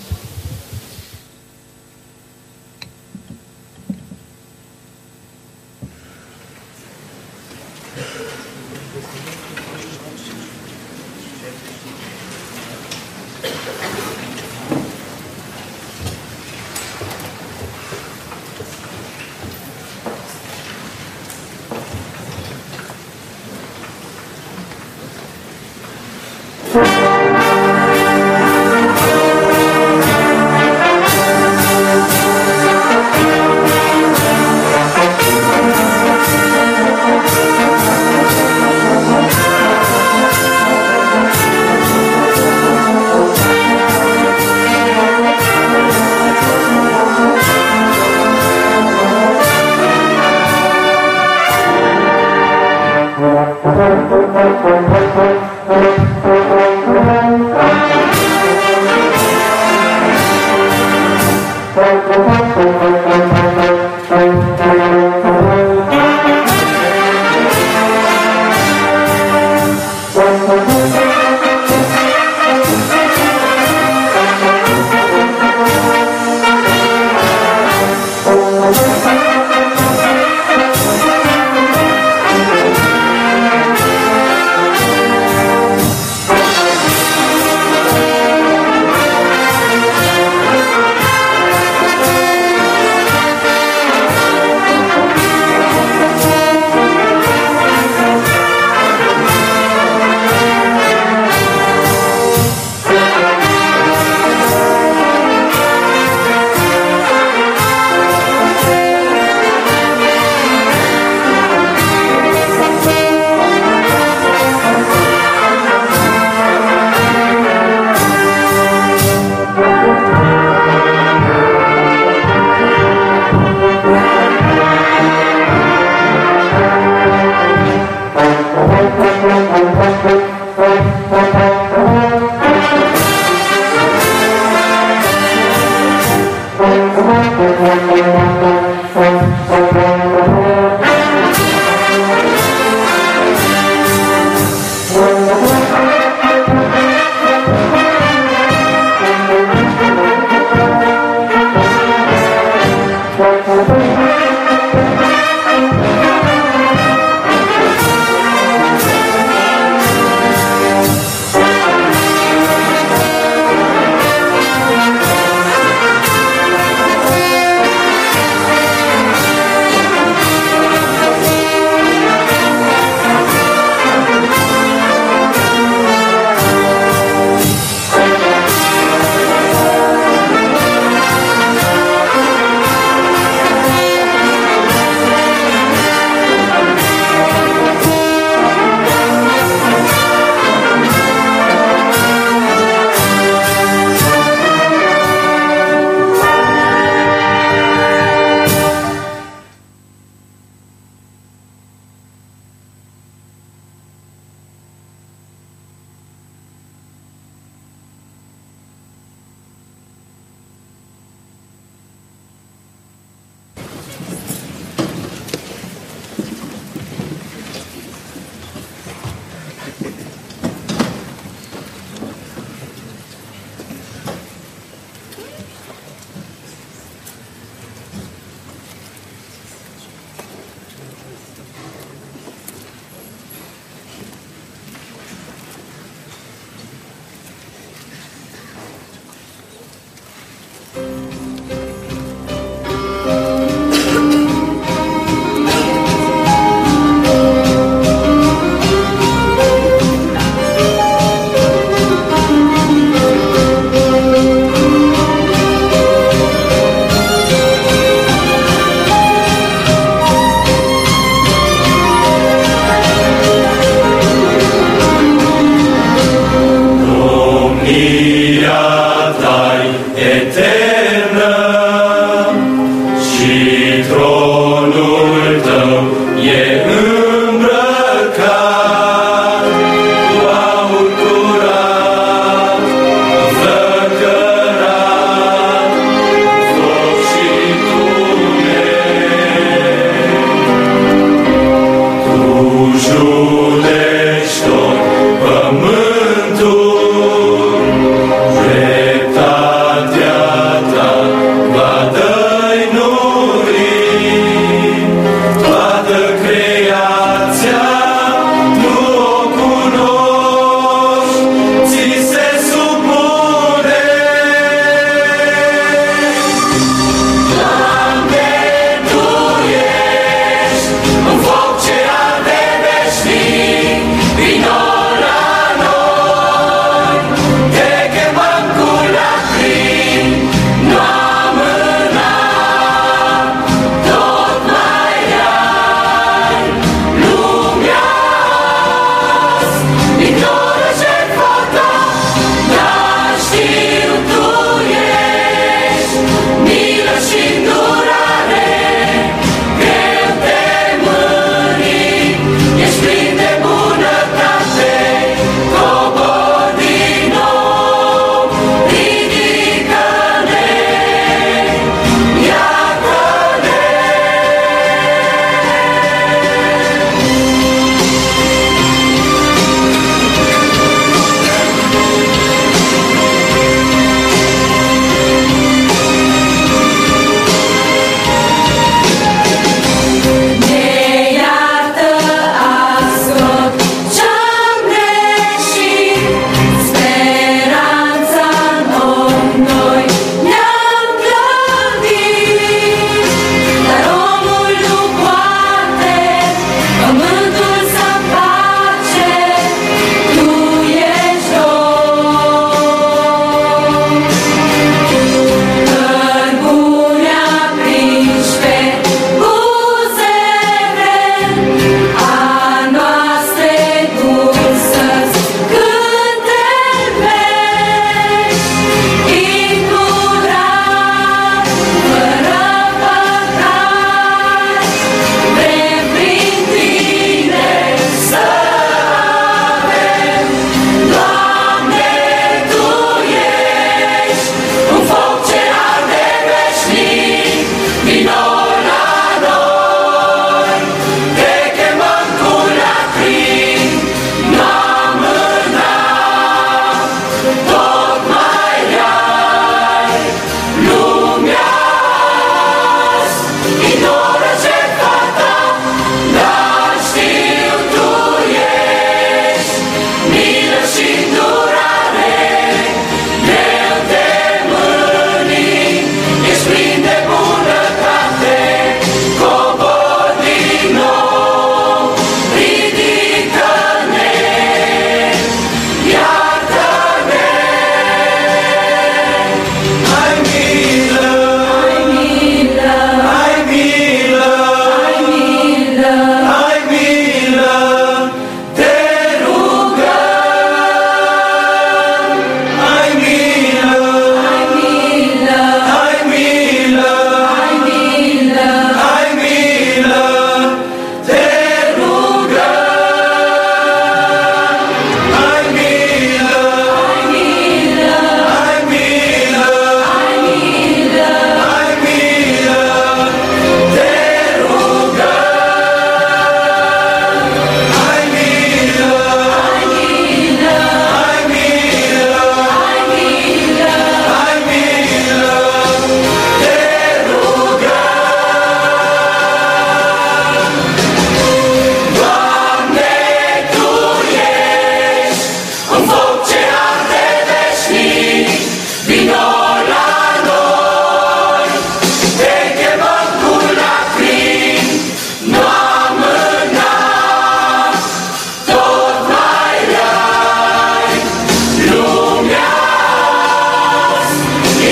Domnia ta-i eternă,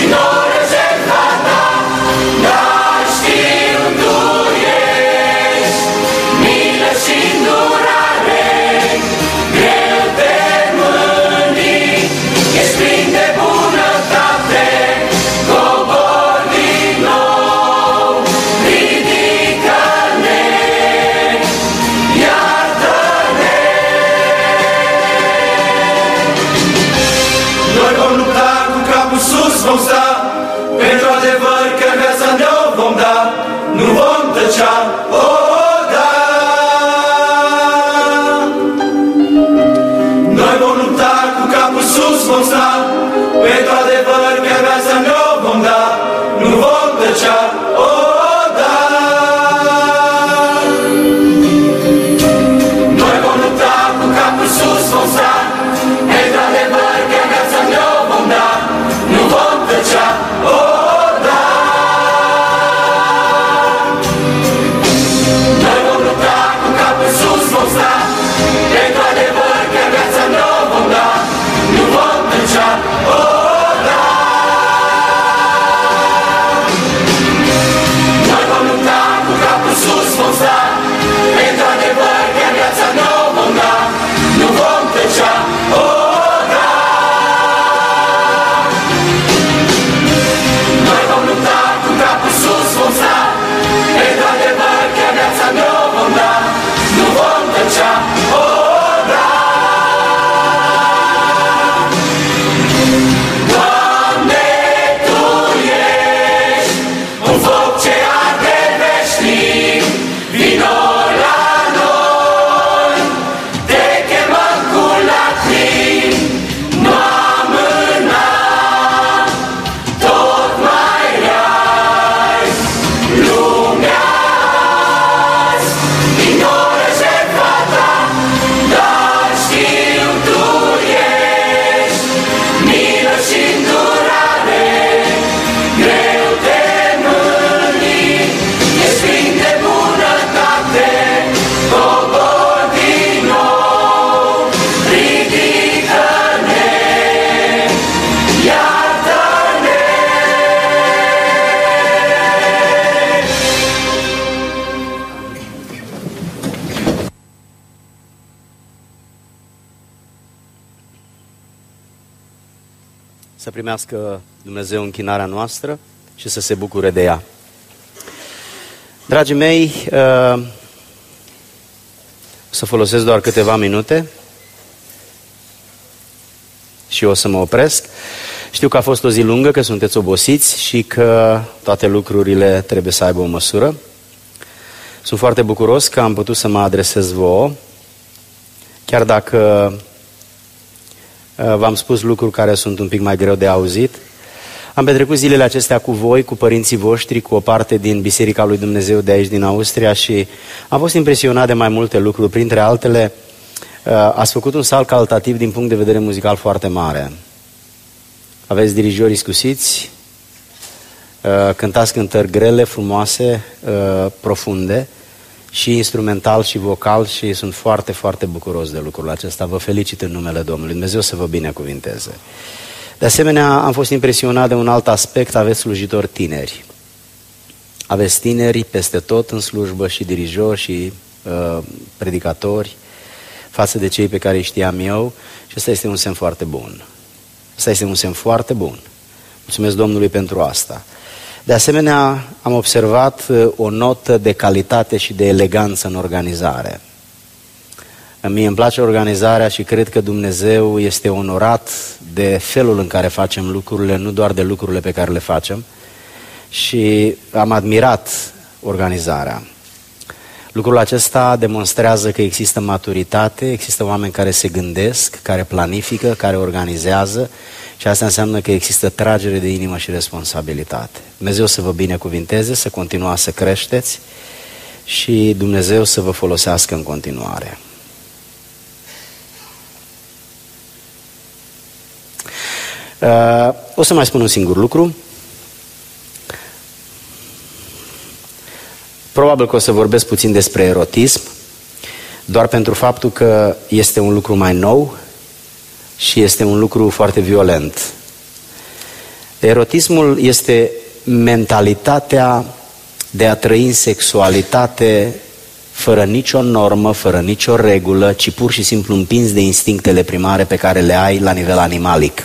Să primească Dumnezeu închinarea noastră și să se bucure de ea. Dragii mei, o să folosesc doar câteva minute și o să mă opresc. Știu că a fost o zi lungă, că sunteți obosiți și că toate lucrurile trebuie să aibă o măsură. Sunt foarte bucuros că am putut să mă adresez vouă, chiar dacă v-am spus lucruri care sunt un pic mai greu de auzit. Am petrecut zilele acestea cu voi, cu părinții voștri, cu o parte din Biserica lui Dumnezeu de aici, din Austria, și am fost impresionat de mai multe lucruri. Printre altele, ați făcut un salt calitativ din punct de vedere muzical foarte mare. Aveți dirijori iscusiți, cântați cântări grele, frumoase, profunde, și instrumental și vocal, și sunt foarte, foarte bucuros de lucrul acesta. Vă felicit în numele Domnului. Dumnezeu să vă binecuvinteze. De asemenea, am fost impresionat de un alt aspect. Aveți slujitori tineri. Aveți tineri peste tot în slujbă, și dirijori și uh, predicatori, față de cei pe care îi știam eu, și ăsta este un semn foarte bun. Ăsta este un semn foarte bun. Mulțumesc Domnului pentru asta. De asemenea, am observat o notă de calitate și de eleganță în organizare. Mie îmi place organizarea și cred că Dumnezeu este onorat de felul în care facem lucrurile, nu doar de lucrurile pe care le facem. Și am admirat organizarea. Lucrul acesta demonstrează că există maturitate, există oameni care se gândesc, care planifică, care organizează, și asta înseamnă că există tragere de inimă și responsabilitate. Dumnezeu să vă binecuvinteze, să continuați să creșteți și Dumnezeu să vă folosească în continuare. O să mai spun un singur lucru. Probabil că o să vorbesc puțin despre erotism, doar pentru faptul că este un lucru mai nou și este un lucru foarte violent. Erotismul este mentalitatea de a trăi în sexualitate fără nicio normă, fără nicio regulă, ci pur și simplu împins de instinctele primare pe care le ai la nivel animalic.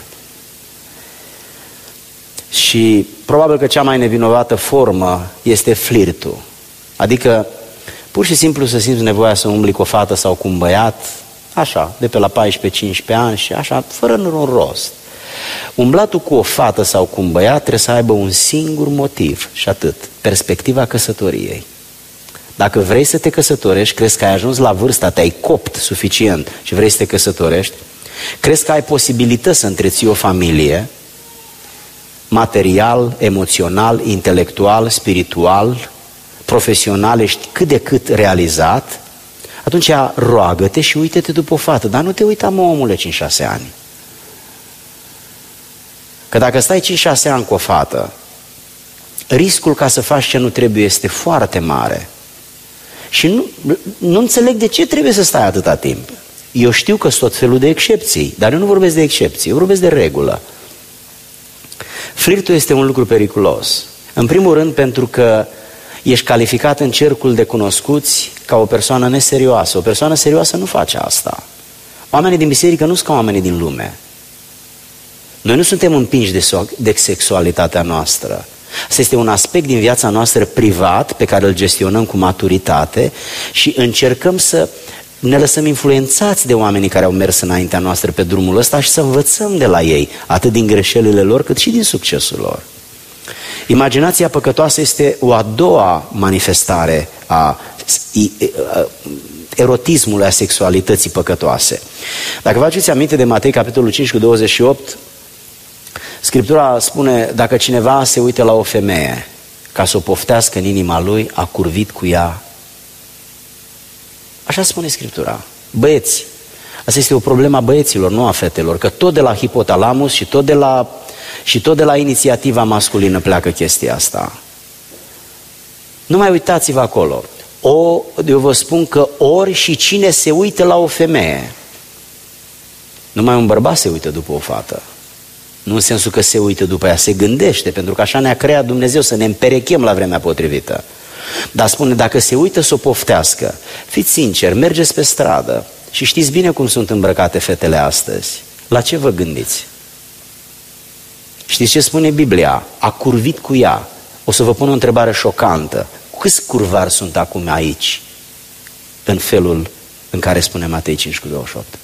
Și probabil că cea mai nevinovată formă este flirtul. Adică pur și simplu să simți nevoia să umbli cu o fată sau cu un băiat, așa, de pe la paisprezece cincisprezece ani și așa, fără un rost. Umblatul cu o fată sau cu un băiat trebuie să aibă un singur motiv și atât, perspectiva căsătoriei. Dacă vrei să te căsătorești, crezi că ai ajuns la vârsta, te-ai copt suficient și vrei să te căsătorești, crezi că ai posibilități să întreții o familie, material, emoțional, intelectual, spiritual, profesional, ești cât de cât realizat, atunci roagă-te și uite-te după o fată, dar nu te uita, mă, omule, cinci șase ani. Că dacă stai cinci șase ani cu o fată, riscul ca să faci ce nu trebuie este foarte mare. Și nu, nu înțeleg de ce trebuie să stai atâta timp. Eu știu că sunt tot felul de excepții, dar eu nu vorbesc de excepții, eu vorbesc de regulă. Flirtul este un lucru periculos. În primul rând pentru că ești calificat în cercul de cunoscuți ca o persoană neserioasă. O persoană serioasă nu face asta. Oamenii din biserică nu sunt ca oamenii din lume. Noi nu suntem împinși de, so- de sexualitatea noastră. Asta este un aspect din viața noastră privat pe care îl gestionăm cu maturitate și încercăm să ne lăsăm influențați de oamenii care au mers înaintea noastră pe drumul ăsta și să învățăm de la ei, atât din greșelile lor cât și din succesul lor. Imaginația păcătoasă este o a doua manifestare a erotismului, a sexualității păcătoase. Dacă vă aduceți aminte de Matei, capitolul cinci cu douăzeci și opt, Scriptura spune, dacă cineva se uită la o femeie ca să o poftească în inima lui, a curvit cu ea. Așa spune Scriptura. Băieți, asta este o problemă a băieților, nu a fetelor, că tot de la hipotalamus și tot de la, și tot de la inițiativa masculină pleacă chestia asta. Nu mai uitați-vă acolo. O, eu vă spun că ori și cine se uită la o femeie, numai un bărbat se uită după o fată. Nu în sensul că se uită după ea, se gândește, pentru că așa ne-a creat Dumnezeu să ne împerechem la vremea potrivită. Dar spune, dacă se uită să o poftească, fiți sinceri, mergeți pe stradă și știți bine cum sunt îmbrăcate fetele astăzi. La ce vă gândiți? Știți ce spune Biblia? A curvit cu ea. O să vă pun o întrebare șocantă. Câți curvari sunt acum aici în felul în care spune Matei cinci cu douăzeci și opt?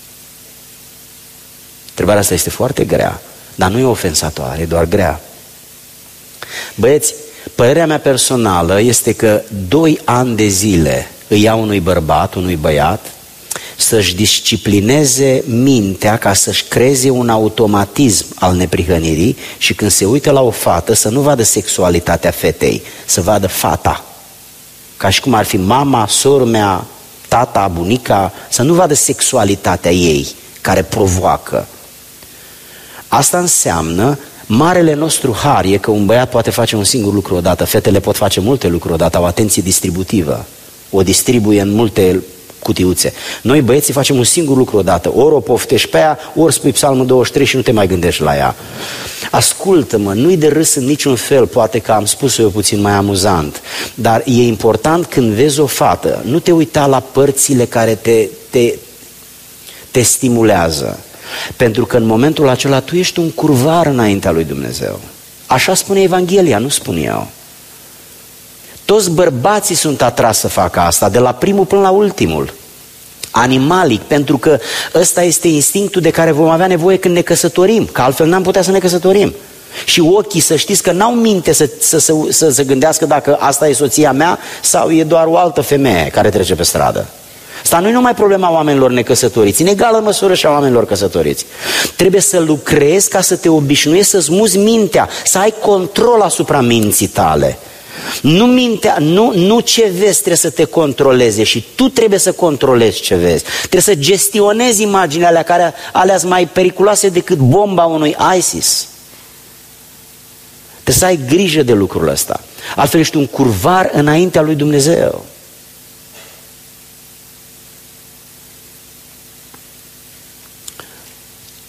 Întrebarea asta este foarte grea, dar nu e ofensatoare, e doar grea. Băieți, părerea mea personală este că doi ani de zile îi ia unui bărbat, unui băiat, să-și disciplineze mintea ca să-și creeze un automatism al neprihănirii și când se uită la o fată să nu vadă sexualitatea fetei, să vadă fata. Ca și cum ar fi mama, sora mea, tata, bunica, să nu vadă sexualitatea ei care provoacă. Asta înseamnă, marele nostru har e că un băiat poate face un singur lucru odată, fetele pot face multe lucruri odată, au atenție distributivă, o distribuie în multe cutiuțe. Noi băieții facem un singur lucru odată, ori o poftești pe ea, ori spui Psalmul douăzeci și trei și nu te mai gândești la ea. Ascultă-mă, nu-i de râs în niciun fel, poate că am spus-o eu puțin mai amuzant, dar e important când vezi o fată, nu te uita la părțile care te, te, te stimulează. Pentru că în momentul acela tu ești un curvar înaintea lui Dumnezeu. Așa spune Evanghelia, nu spun eu. Toți bărbații sunt atrași să facă asta, de la primul până la ultimul. Animalic, pentru că ăsta este instinctul de care vom avea nevoie când ne căsătorim, că altfel n-am putea să ne căsătorim. Și ochii, să știți că n-au minte să, să, să, să, să gândească dacă asta e soția mea sau e doar o altă femeie care trece pe stradă. Asta nu e numai problema oamenilor necăsătoriți, în egală măsură și a oamenilor căsătoriți. Trebuie să lucrezi ca să te obișnuiești să-ți muzi mintea, să ai control asupra minții tale. Nu mintea, nu, nu ce vezi trebuie să te controleze și tu trebuie să controlezi ce vezi. Trebuie să gestionezi imaginile alea care alea sunt mai periculoase decât bomba unui ISIS. Trebuie să ai grijă de lucrul ăsta. Altfel ești un curvar înaintea lui Dumnezeu.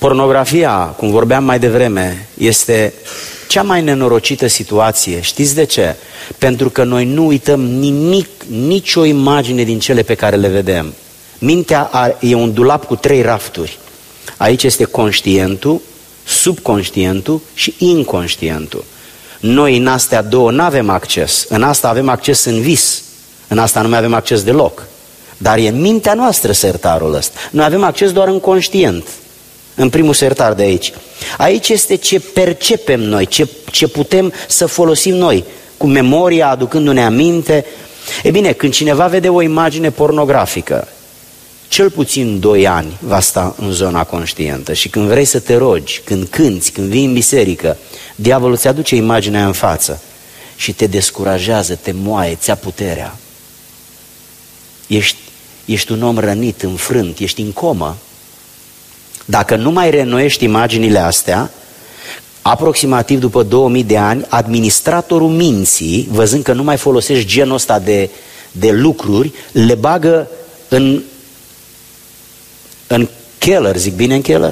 Pornografia, cum vorbeam mai devreme, este cea mai nenorocită situație. Știți de ce? Pentru că noi nu uităm nimic, nicio imagine din cele pe care le vedem. Mintea e un dulap cu trei rafturi. Aici este conștientul, subconștientul și inconștientul. Noi în astea două nu avem acces. În asta avem acces în vis. În asta nu mai avem acces deloc. Dar e în mintea noastră sertarul ăsta. Noi avem acces doar în conștient. În primul sertar de aici. Aici este ce percepem noi, ce, ce putem să folosim noi, cu memoria, aducându-ne aminte. E bine, când cineva vede o imagine pornografică, cel puțin doi ani va sta în zona conștientă. Și când vrei să te rogi, când cânți, când vii în biserică, diavolul îți aduce imaginea în față și te descurajează, te moaie, ți-a puterea. Ești, ești un om rănit, înfrânt, ești în comă. Dacă nu mai reînnoiești imaginile astea, aproximativ după două mii de ani, administratorul minții, văzând că nu mai folosești genul ăsta de, de lucruri, le bagă în, în keller, zic bine în keller?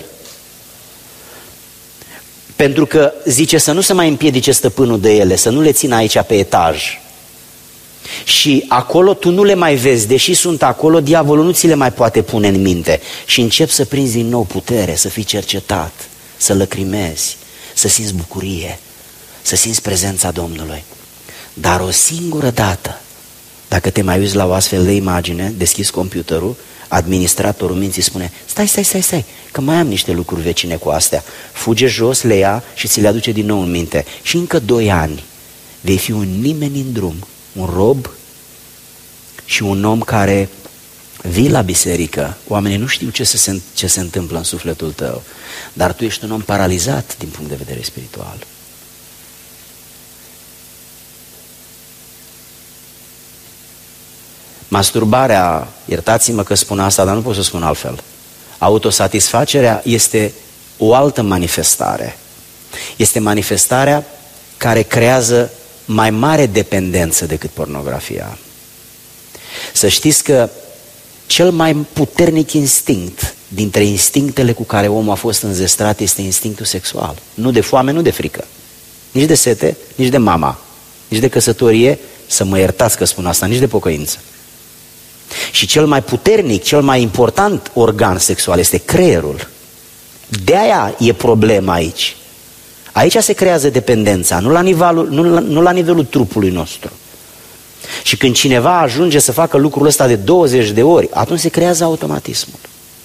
Pentru că zice să nu se mai împiedice stăpânul de ele, să nu le țină aici pe etaj. Și acolo tu nu le mai vezi, deși sunt acolo, diavolul nu ți le mai poate pune în minte. Și începi să prinzi din nou putere, să fii cercetat, să lăcrimezi, să simți bucurie, să simți prezența Domnului. Dar o singură dată, dacă te mai uiți la o astfel de imagine, deschizi computerul, administratorul minții spune: stai, stai, stai, stai, că mai am niște lucruri vecine cu astea. Fuge jos, le ia și ți le aduce din nou în minte. Și încă doi ani vei fi un nimeni în drum, un rob și un om care vii la biserică. Oamenii nu știu ce se, ce se întâmplă în sufletul tău, dar tu ești un om paralizat din punct de vedere spiritual. Masturbarea, iertați-mă că spun asta, dar nu pot să spun altfel. Autosatisfacerea este o altă manifestare. Este manifestarea care creează mai mare dependență decât pornografia. Să știți că cel mai puternic instinct dintre instinctele cu care omul a fost înzestrat este instinctul sexual. Nu de foame, nu de frică. Nici de sete, nici de mama, nici de căsătorie, să mă iertați că spun asta, nici de pocăință. Și cel mai puternic, cel mai important organ sexual este creierul. De-aia e problema aici. Aici se creează dependența, nu la nivelul, nu, la, nu la nivelul trupului nostru. Și când cineva ajunge să facă lucrul ăsta de douăzeci de ori, atunci se creează automatismul.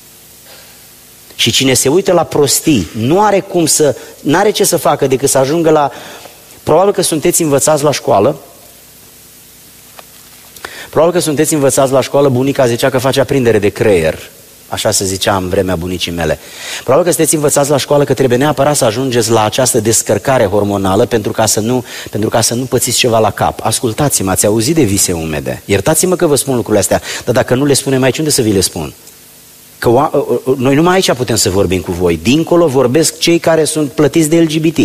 Și cine se uită la prostii, nu are cum să, n-are ce să facă decât să ajungă la... Probabil că sunteți învățați la școală, probabil că sunteți învățați la școală, bunica zicea că face aprindere de creier. Așa se zicea în vremea bunicii mele. Probabil că sunteți învățați la școală că trebuie neapărat să ajungeți la această descărcare hormonală pentru ca să nu, pentru ca să nu pățiți ceva la cap. Ascultați-mă, ați auzit de vise umede. Iertați-mă că vă spun lucrurile astea, dar dacă nu le spunem aici, unde să vi le spun? Că noi numai aici putem să vorbim cu voi. Dincolo vorbesc cei care sunt plătiți de L G B T.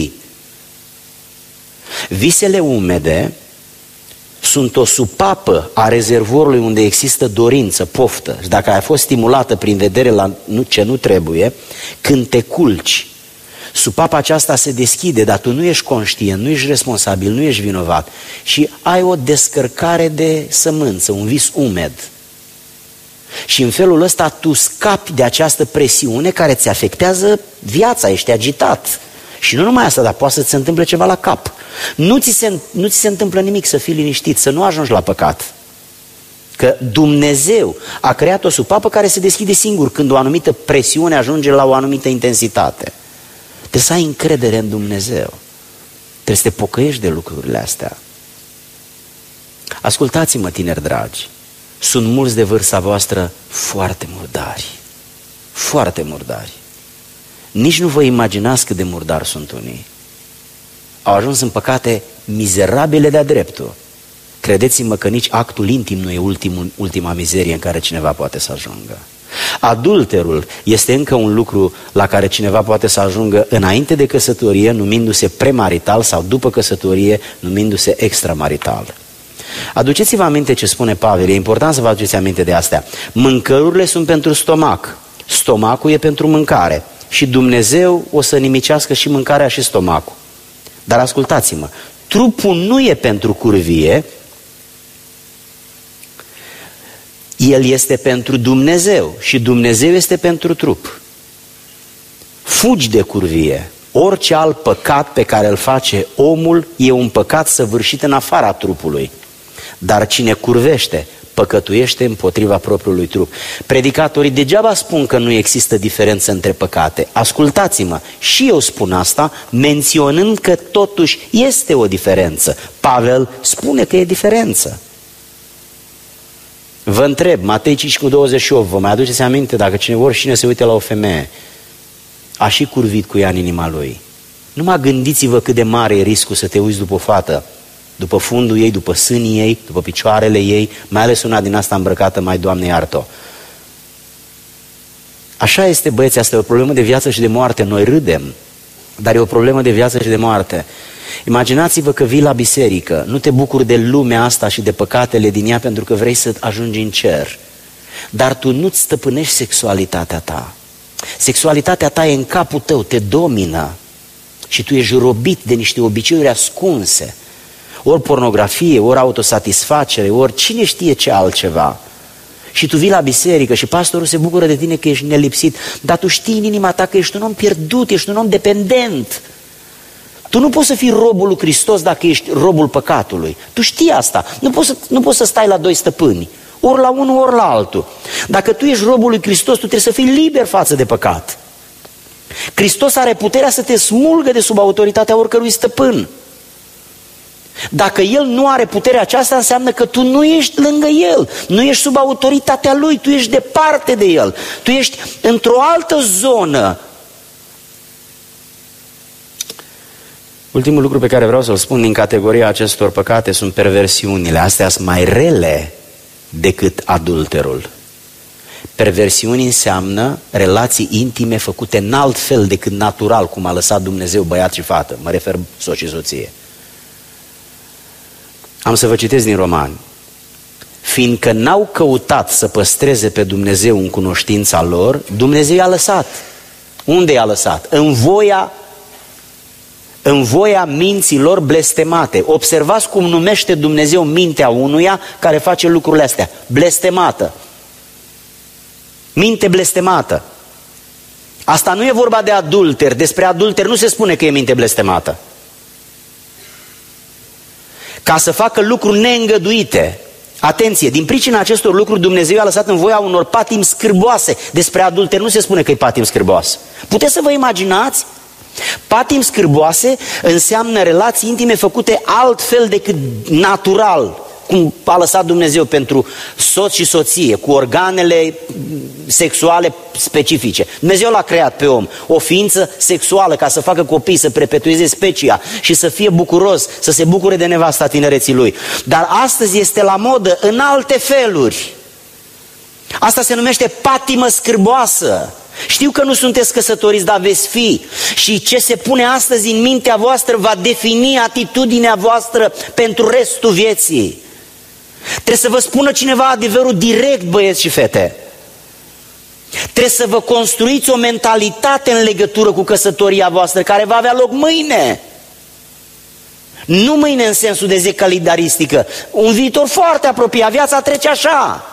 Visele umede sunt o supapă a rezervorului unde există dorință, poftă. Și dacă ai fost stimulată prin vedere la ce nu trebuie, când te culci, supapa aceasta se deschide, dar tu nu ești conștient, nu ești responsabil, nu ești vinovat. Și ai o descărcare de sămânță, un vis umed. Și în felul ăsta tu scapi de această presiune care ți afectează viața, ești agitat. Și nu numai asta, dar poate să ți se întâmple ceva la cap. Nu ți se, nu ți se întâmplă nimic, să fii liniștit, să nu ajungi la păcat. Că Dumnezeu a creat o supapă care se deschide singur când o anumită presiune ajunge la o anumită intensitate. Trebuie să ai încredere în Dumnezeu. Trebuie să te pocăiești de lucrurile astea. Ascultați-mă, tineri dragi, sunt mulți de vârsta voastră foarte murdari. Foarte murdari. Nici nu vă imaginați cât de murdari sunt unii. Au ajuns în păcate mizerabile de-a dreptul. Credeți-mă că nici actul intim nu e ultimul, ultima mizerie în care cineva poate să ajungă. Adulterul este încă un lucru la care cineva poate să ajungă înainte de căsătorie, numindu-se premarital, sau după căsătorie, numindu-se extramarital. Aduceți-vă aminte ce spune Pavel, e important să vă aduceți aminte de astea. Mâncărurile sunt pentru stomac, stomacul e pentru mâncare. și Dumnezeu o să nimicească și mâncarea și stomacul. Dar ascultați-mă, trupul nu e pentru curvie, el este pentru Dumnezeu și Dumnezeu este pentru trup. Fugi de curvie. Orice alt păcat pe care îl face omul e un păcat săvârșit în afara trupului. Dar cine curvește, păcătuiește împotriva propriului trup. Predicatorii degeaba spun că nu există diferență între păcate. Ascultați-mă, și eu spun asta, menționând că totuși este o diferență. Pavel spune că e diferență. Vă întreb, Matei cinci cu douăzeci și opt, vă mai aduceți aminte dacă cine, oricine se uite la o femeie, a și curvit cu ea în inima lui. Numai gândiți-vă cât de mare e riscul să te uiți după o fată, după fundul ei, după sânii ei, după picioarele ei, mai ales una din asta îmbrăcată, mai Doamne iartă-o. Așa este, băieți, asta e o problemă de viață și de moarte. Noi râdem, dar e o problemă de viață și de moarte. Imaginați-vă că vii la biserică, nu te bucuri de lumea asta și de păcatele din ea pentru că vrei să ajungi în cer, dar tu nu-ți stăpânești sexualitatea ta. Sexualitatea ta e în capul tău, te domină și tu ești robit de niște obiceiuri ascunse, ori pornografie, ori autosatisfacere, ori cine știe ce altceva. Și tu vii la biserică și pastorul se bucură de tine că ești nelipsit, dar tu știi în inima ta că ești un om pierdut, ești un om dependent. Tu nu poți să fii robul lui Hristos dacă ești robul păcatului. Tu știi asta. Nu poți să, nu poți să stai la doi stăpâni, ori la unul, ori la altul. Dacă tu ești robul lui Hristos, tu trebuie să fii liber față de păcat. Hristos are puterea să te smulgă de sub autoritatea oricărui stăpân. Dacă El nu are puterea aceasta, înseamnă că tu nu ești lângă El, nu ești sub autoritatea Lui, tu ești departe de El, tu ești într-o altă zonă. Ultimul lucru pe care vreau să-l spun din categoria acestor păcate sunt perversiunile. Astea sunt mai rele decât adulterul. Perversiuni înseamnă relații intime făcute în alt fel decât natural, cum a lăsat Dumnezeu băiat și fată. Mă refer soț și soție. Am să vă citesc din Romani. Fiindcă n-au căutat să păstreze pe Dumnezeu în cunoștința lor, Dumnezeu i-a lăsat. Unde i-a lăsat? În voia în voia minții lor blestemate. Observați cum numește Dumnezeu mintea unuia care face lucrurile astea. Blestemată. Minte blestemată. Asta nu e vorba de adulter. Despre adulter nu se spune că e minte blestemată. Ca să facă lucruri neîngăduite. Atenție, din pricina acestor lucruri Dumnezeu a lăsat în voia unor patimi scârboase. Despre adulter nu se spune că e patim scârboasă. Puteți să vă imaginați? Patimi scârboase înseamnă relații intime făcute altfel decât natural, cum a lăsat Dumnezeu pentru soț și soție, cu organele sexuale specifice. Dumnezeu l-a creat pe om, o ființă sexuală ca să facă copii, să perpetueze specia și să fie bucuros, să se bucure de nevasta tinereții lui. Dar astăzi este la modă în alte feluri. Asta se numește patimă scârboasă. Știu că nu sunteți căsătoriți, dar veți fi. Și ce se pune astăzi în mintea voastră va defini atitudinea voastră pentru restul vieții. Trebuie să vă spună cineva adevărul direct, băieți și fete. Trebuie să vă construiți o mentalitate în legătură cu căsătoria voastră, care va avea loc mâine. Nu mâine în sensul de zi calendaristică, un viitor foarte apropiat, viața trece așa.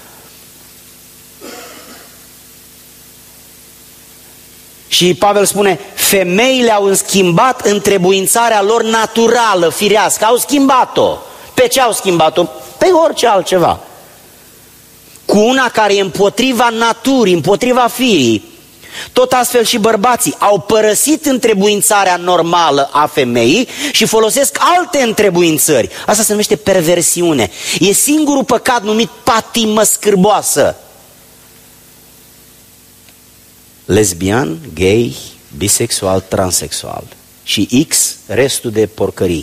Și Pavel spune, femeile au schimbat întrebuințarea lor naturală, firească, au schimbat-o. Pe ce au schimbat-o? Pe orice altceva. Cu una care e împotriva naturii, împotriva firii. Tot astfel și bărbații au părăsit întrebuințarea normală a femeii și folosesc alte întrebuințări. Asta se numește perversiune. E singurul păcat numit patimă scârboasă. Lesbian, gay, bisexual, transexual și X, restul de porcării.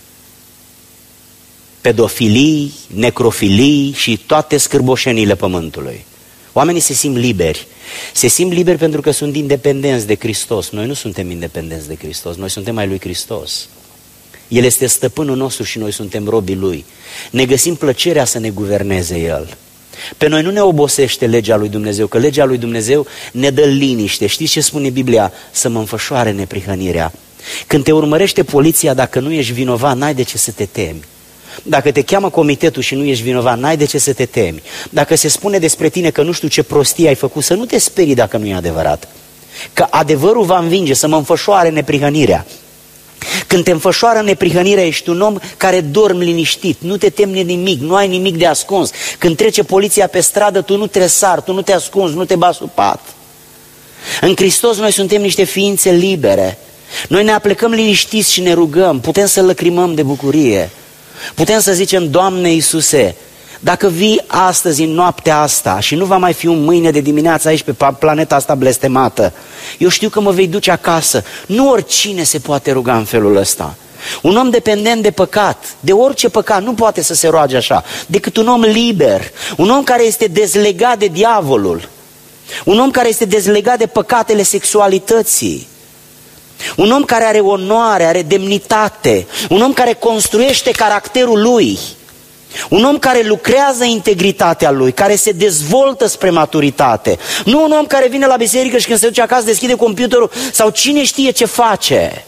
Pedofilii, necrofilii și toate scârboșenile pământului. Oamenii se simt liberi. Se simt liberi pentru că sunt independenți de Hristos. Noi nu suntem independenți de Hristos, noi suntem ai lui Hristos. El este stăpânul nostru și noi suntem robii lui. Ne găsim plăcerea să ne guverneze El. Pe noi nu ne obosește legea lui Dumnezeu, că legea lui Dumnezeu ne dă liniște. Știți ce spune Biblia? Să mă înfășoare neprihănirea. Când te urmărește poliția, dacă nu ești vinovat, n-ai de ce să te temi. Dacă te cheamă comitetul și nu ești vinovat, n-ai de ce să te temi. Dacă se spune despre tine că nu știu ce prostie ai făcut, să nu te sperii dacă nu e adevărat. Că adevărul va învinge, să mă înfășoare neprihănirea. Când te înfășoară neprihănirea, ești un om care dormi liniștit, nu te temi de nimic, nu ai nimic de ascuns. Când trece poliția pe stradă, tu nu tresari, tu nu te ascunzi, nu te bați sub pat. În Hristos noi suntem niște ființe libere. Noi ne aplecăm liniștiți și ne rugăm, putem să lăcrimăm de bucurie. Putem să zicem, Doamne Iisuse, dacă vii astăzi, în noaptea asta, și nu va mai fi un mâine de dimineață aici pe planeta asta blestemată, eu știu că mă vei duce acasă. Nu oricine se poate ruga în felul ăsta. Un om dependent de păcat, de orice păcat, nu poate să se roage așa, decât un om liber, un om care este dezlegat de diavolul, un om care este dezlegat de păcatele sexualității, un om care are onoare, are demnitate, un om care construiește caracterul lui, un om care lucrează integritatea lui, care se dezvoltă spre maturitate. Nu un om care vine la biserică și când se duce acasă deschide computerul sau cine știe ce face.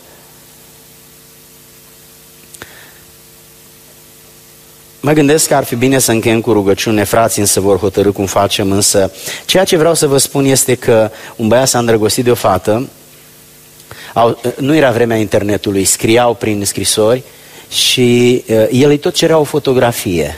Mă gândesc că ar fi bine să încheiem cu rugăciune, frații însă vor hotărî cum facem, însă ceea ce vreau să vă spun este că un băiat s-a îndrăgostit de o fată, au, nu era vremea internetului, scriau prin scrisori și uh, el îi tot cerea o fotografie.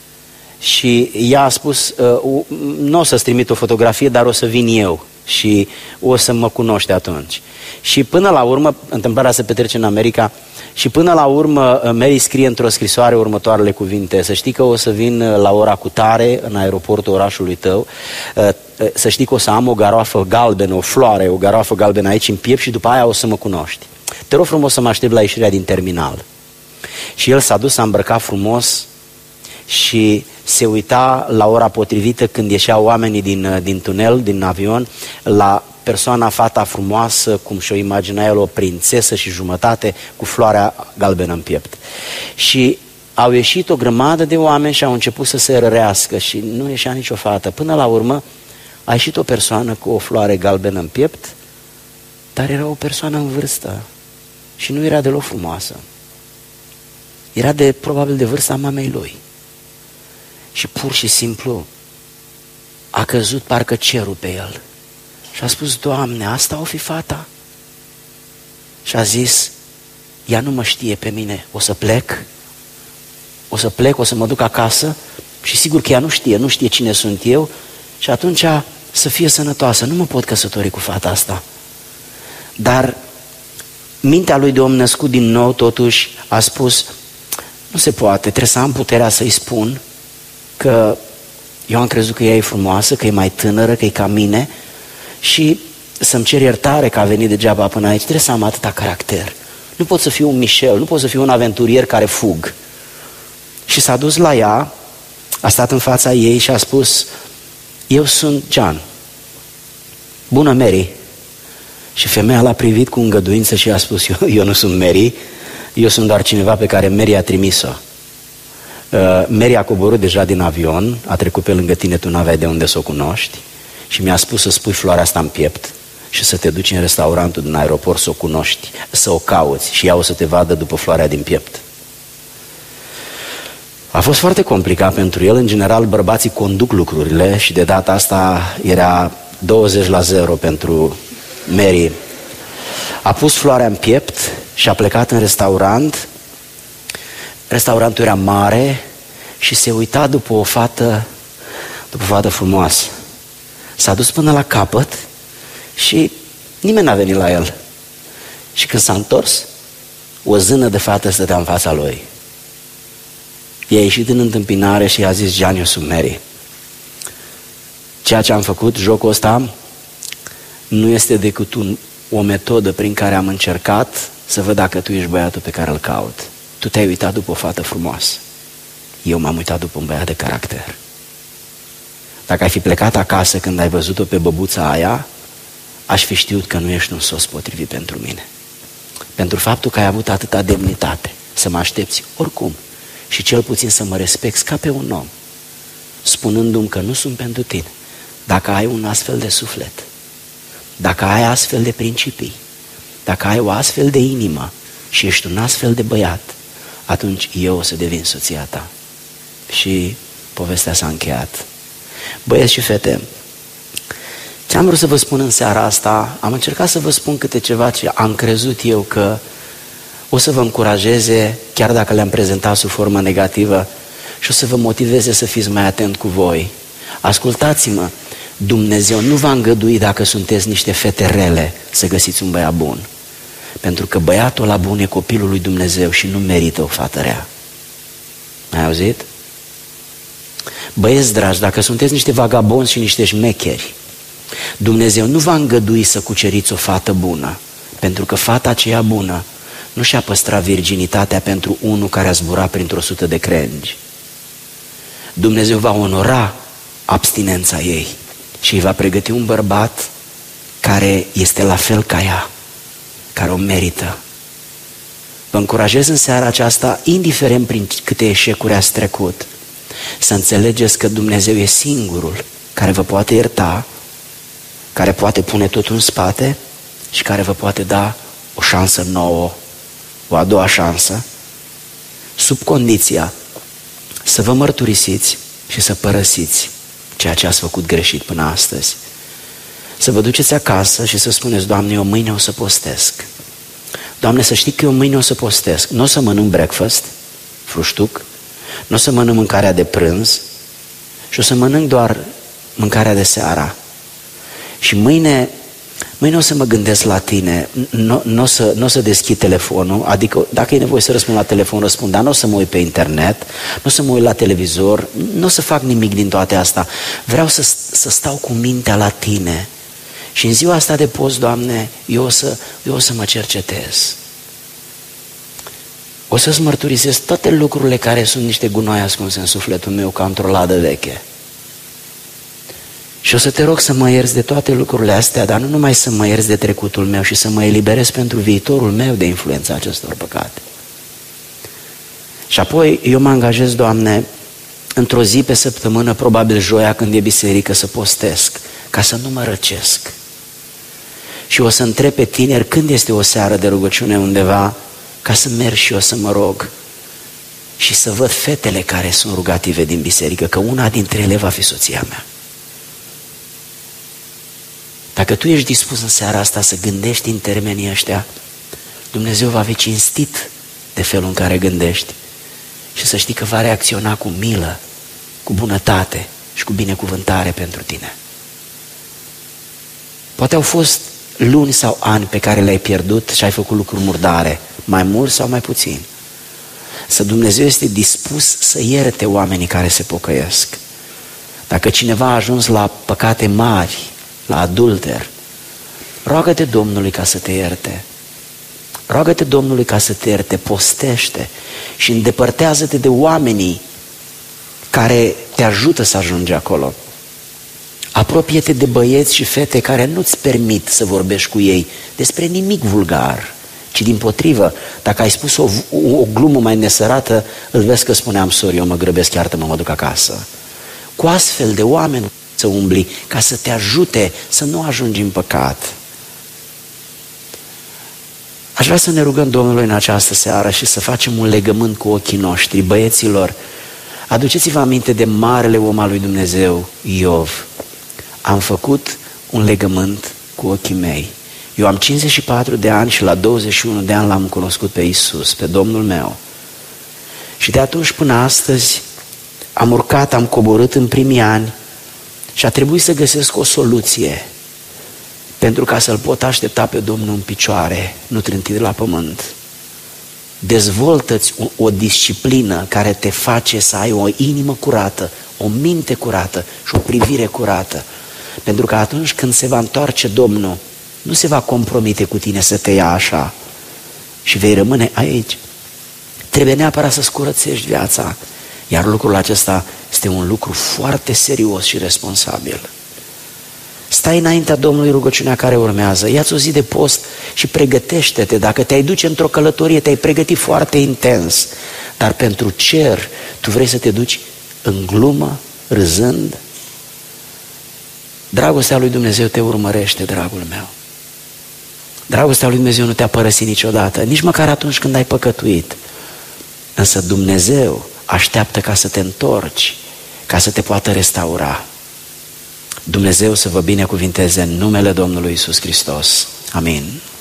Și ea a spus, uh, nu o să-ți trimit o fotografie, dar o să vin eu și o să mă cunoști atunci. Și până la urmă, întâmplarea se petrece în America, și până la urmă Mary scrie într-o scrisoare următoarele cuvinte: să știi că o să vin la ora cutare în aeroportul orașului tău, să știi că o să am o garoafă galbenă, o floare, o garoafă galbenă aici în piept și după aia o să mă cunoști. Te rog frumos să mă aștept la ieșirea din terminal. Și el s-a dus, s-a îmbrăcat frumos și se uita la ora potrivită când ieșeau oamenii din, din tunel, din avion, la persoana, fata frumoasă, cum și-o imagina el, o prințesă și jumătate, cu floarea galbenă în piept. Și au ieșit o grămadă de oameni și au început să se rărească și nu ieșea nicio fată. Până la urmă a ieșit o persoană cu o floare galbenă în piept, dar era o persoană în vârstă și nu era deloc frumoasă. Era de, probabil de vârsta mamei lui. Și pur și simplu a căzut parcă cerul pe el. Și a spus: Doamne, asta o fi fata? Și a zis: ea nu mă știe pe mine, o să plec, o să plec, o să mă duc acasă și sigur că ea nu știe, nu știe cine sunt eu și atunci să fie sănătoasă, nu mă pot căsători cu fata asta. Dar mintea lui de om născut din nou totuși a spus: nu se poate, trebuie să am puterea să-i spun că eu am crezut că ea e frumoasă, că e mai tânără, că e ca mine și să-mi cer iertare că a venit degeaba până aici, trebuie să am atâta caracter. Nu pot să fiu un Michel, nu pot să fiu un aventurier care fug. Și s-a dus la ea, a stat în fața ei și a spus: eu sunt John. Bună, Mary. Și femeia l-a privit cu îngăduință și a spus: eu, eu nu sunt Mary, eu sunt doar cineva pe care Mary a trimis-o. Uh, Mary a coborât deja din avion, a trecut pe lângă tine, tu n-aveai de unde să o cunoști și mi-a spus să spui floarea asta în piept și să te duci în restaurantul din aeroport să o cunoști, să o cauți și ea o să te vadă după floarea din piept. A fost foarte complicat pentru el, în general bărbații conduc lucrurile și de data asta era douăzeci la zero pentru Mary. A pus floarea în piept și a plecat în restaurant. Restaurantul era mare și se uita după o fată, după o fată frumoasă. S-a dus până la capăt și nimeni n-a venit la el. Și când s-a întors, o zână de fată stătea în fața lui. I-a ieșit în întâmpinare și i-a zis: John, eu sunt Mary. Ceea ce am făcut, jocul ăsta, nu este decât un, o metodă prin care am încercat să văd dacă tu ești băiatul pe care îl caut. Tu te-ai uitat după o fată frumoasă. Eu m-am uitat după un băiat de caracter. Dacă ai fi plecat acasă când ai văzut-o pe băbuța aia, aș fi știut că nu ești un soț potrivit pentru mine. Pentru faptul că ai avut atâta demnitate să mă aștepți oricum și cel puțin să mă respecti ca pe un om. spunându-mi că nu sunt pentru tine. Dacă ai un astfel de suflet, dacă ai astfel de principii, dacă ai o astfel de inimă și ești un astfel de băiat, atunci eu o să devin soția ta. Și povestea s-a încheiat. Băieți și fete, ce am vrut să vă spun în seara asta, am încercat să vă spun câte ceva ce am crezut eu că o să vă încurajeze, chiar dacă le-am prezentat sub formă negativă, și o să vă motiveze să fiți mai atent cu voi. Ascultați-mă, Dumnezeu nu va îngădui dacă sunteți niște fete rele să găsiți un băiat bun. Pentru că băiatul ăla bun e copilul lui Dumnezeu și nu merită o fată rea. Ai auzit? Băieți dragi, dacă sunteți niște vagabonzi și niște șmecheri, Dumnezeu nu va îngădui să cuceriți o fată bună, pentru că fata aceea bună nu și-a păstrat virginitatea pentru unul care a zburat printr-o sută de crengi. Dumnezeu va onora abstinența ei și îi va pregăti un bărbat care este la fel ca ea, care o merită. Vă încurajez în seara aceasta, indiferent prin câte eșecuri ați trecut, să înțelegeți că Dumnezeu e singurul care vă poate ierta, care poate pune totul în spate și care vă poate da o șansă nouă, o a doua șansă, sub condiția să vă mărturisiți și să părăsiți ceea ce ați făcut greșit până astăzi. Să vă duceți acasă și să spuneți: Doamne, eu mâine o să postesc. Doamne, să știi că eu mâine o să postesc. Nu o să mănânc breakfast, fruștuc, nu o să mănânc mâncarea de prânz și o să mănânc doar mâncarea de seara. Și mâine, mâine o să mă gândesc la tine, nu, nu, o să, nu o să deschid telefonul, adică dacă e nevoie să răspund la telefon, răspund, dar nu o să mă uit pe internet, nu o să mă uit la televizor, nu o să fac nimic din toate astea. Vreau să, să stau cu mintea la tine. Și în ziua asta de post, Doamne, eu o să, eu o să mă cercetez. O să-ți mărturisesc toate lucrurile care sunt niște gunoi ascunse în sufletul meu ca într-o ladă veche. Și o să te rog să mă ierți de toate lucrurile astea, dar nu numai să mă ierți de trecutul meu, și să mă eliberez pentru viitorul meu de influența acestor păcate. Și apoi eu mă angajez, Doamne, într-o zi pe săptămână, probabil joia când e biserică, să postesc, ca să nu mă răcesc. Și o să întreb pe tineri când este o seară de rugăciune undeva, ca să merg și eu să mă rog și să văd fetele care sunt rugative din biserică, că una dintre ele va fi soția mea. Dacă tu ești dispus în seara asta să gândești în termenii ăștia, Dumnezeu va fi cinstit de felul în care gândești și să știi că va reacționa cu milă, cu bunătate și cu binecuvântare pentru tine. Poate au fost luni sau ani pe care le-ai pierdut și ai făcut lucruri murdare, mai mult sau mai puțin. Să Dumnezeu este dispus să ierte oamenii care se pocăiesc. Dacă cineva a ajuns la păcate mari, la adulter, roagă-te Domnului ca să te ierte. Roagă-te Domnului ca să te ierte, postește și îndepărtează-te de oamenii care te ajută să ajungi acolo. Apropie-te de băieți și fete care nu-ți permit să vorbești cu ei despre nimic vulgar, ci dimpotrivă, dacă ai spus o, o, o glumă mai nesărată, îl vezi că spuneam: sorry, eu mă grăbesc, iartă-mă, mă duc acasă. Cu astfel de oameni să umbli, ca să te ajute să nu ajungi în păcat. Aș vrea să ne rugăm Domnului în această seară și să facem un legământ cu ochii noștri. Băieților, aduceți-vă aminte de marele om al lui Dumnezeu, Iov. Am făcut un legământ cu ochii mei. Eu am cincizeci și patru de ani și la douăzeci și unu de ani l-am cunoscut pe Iisus, pe Domnul meu. Și de atunci până astăzi am urcat, am coborât în primii ani și a trebuit să găsesc o soluție pentru ca să-L pot aștepta pe Domnul în picioare, nu trântit la pământ. Dezvoltă-ți o, o disciplină care te face să ai o inimă curată, o minte curată și o privire curată. Pentru că atunci când se va întoarce Domnul, nu se va compromite cu tine să te ia așa și vei rămâne aici. Trebuie neapărat să-ți curățești viața, iar lucrul acesta este un lucru foarte serios și responsabil. Stai înaintea Domnului rugăciunea care urmează, ia-ți o zi de post și pregătește-te. Dacă te-ai duce într-o călătorie, te-ai pregătit foarte intens, dar pentru cer tu vrei să te duci în glumă, râzând. Dragostea lui Dumnezeu te urmărește, dragul meu. Dragostea lui Dumnezeu nu te-a părăsit niciodată, nici măcar atunci când ai păcătuit. Însă Dumnezeu așteaptă ca să te întorci, ca să te poată restaura. Dumnezeu să vă binecuvinteze în numele Domnului Iisus Hristos. Amin.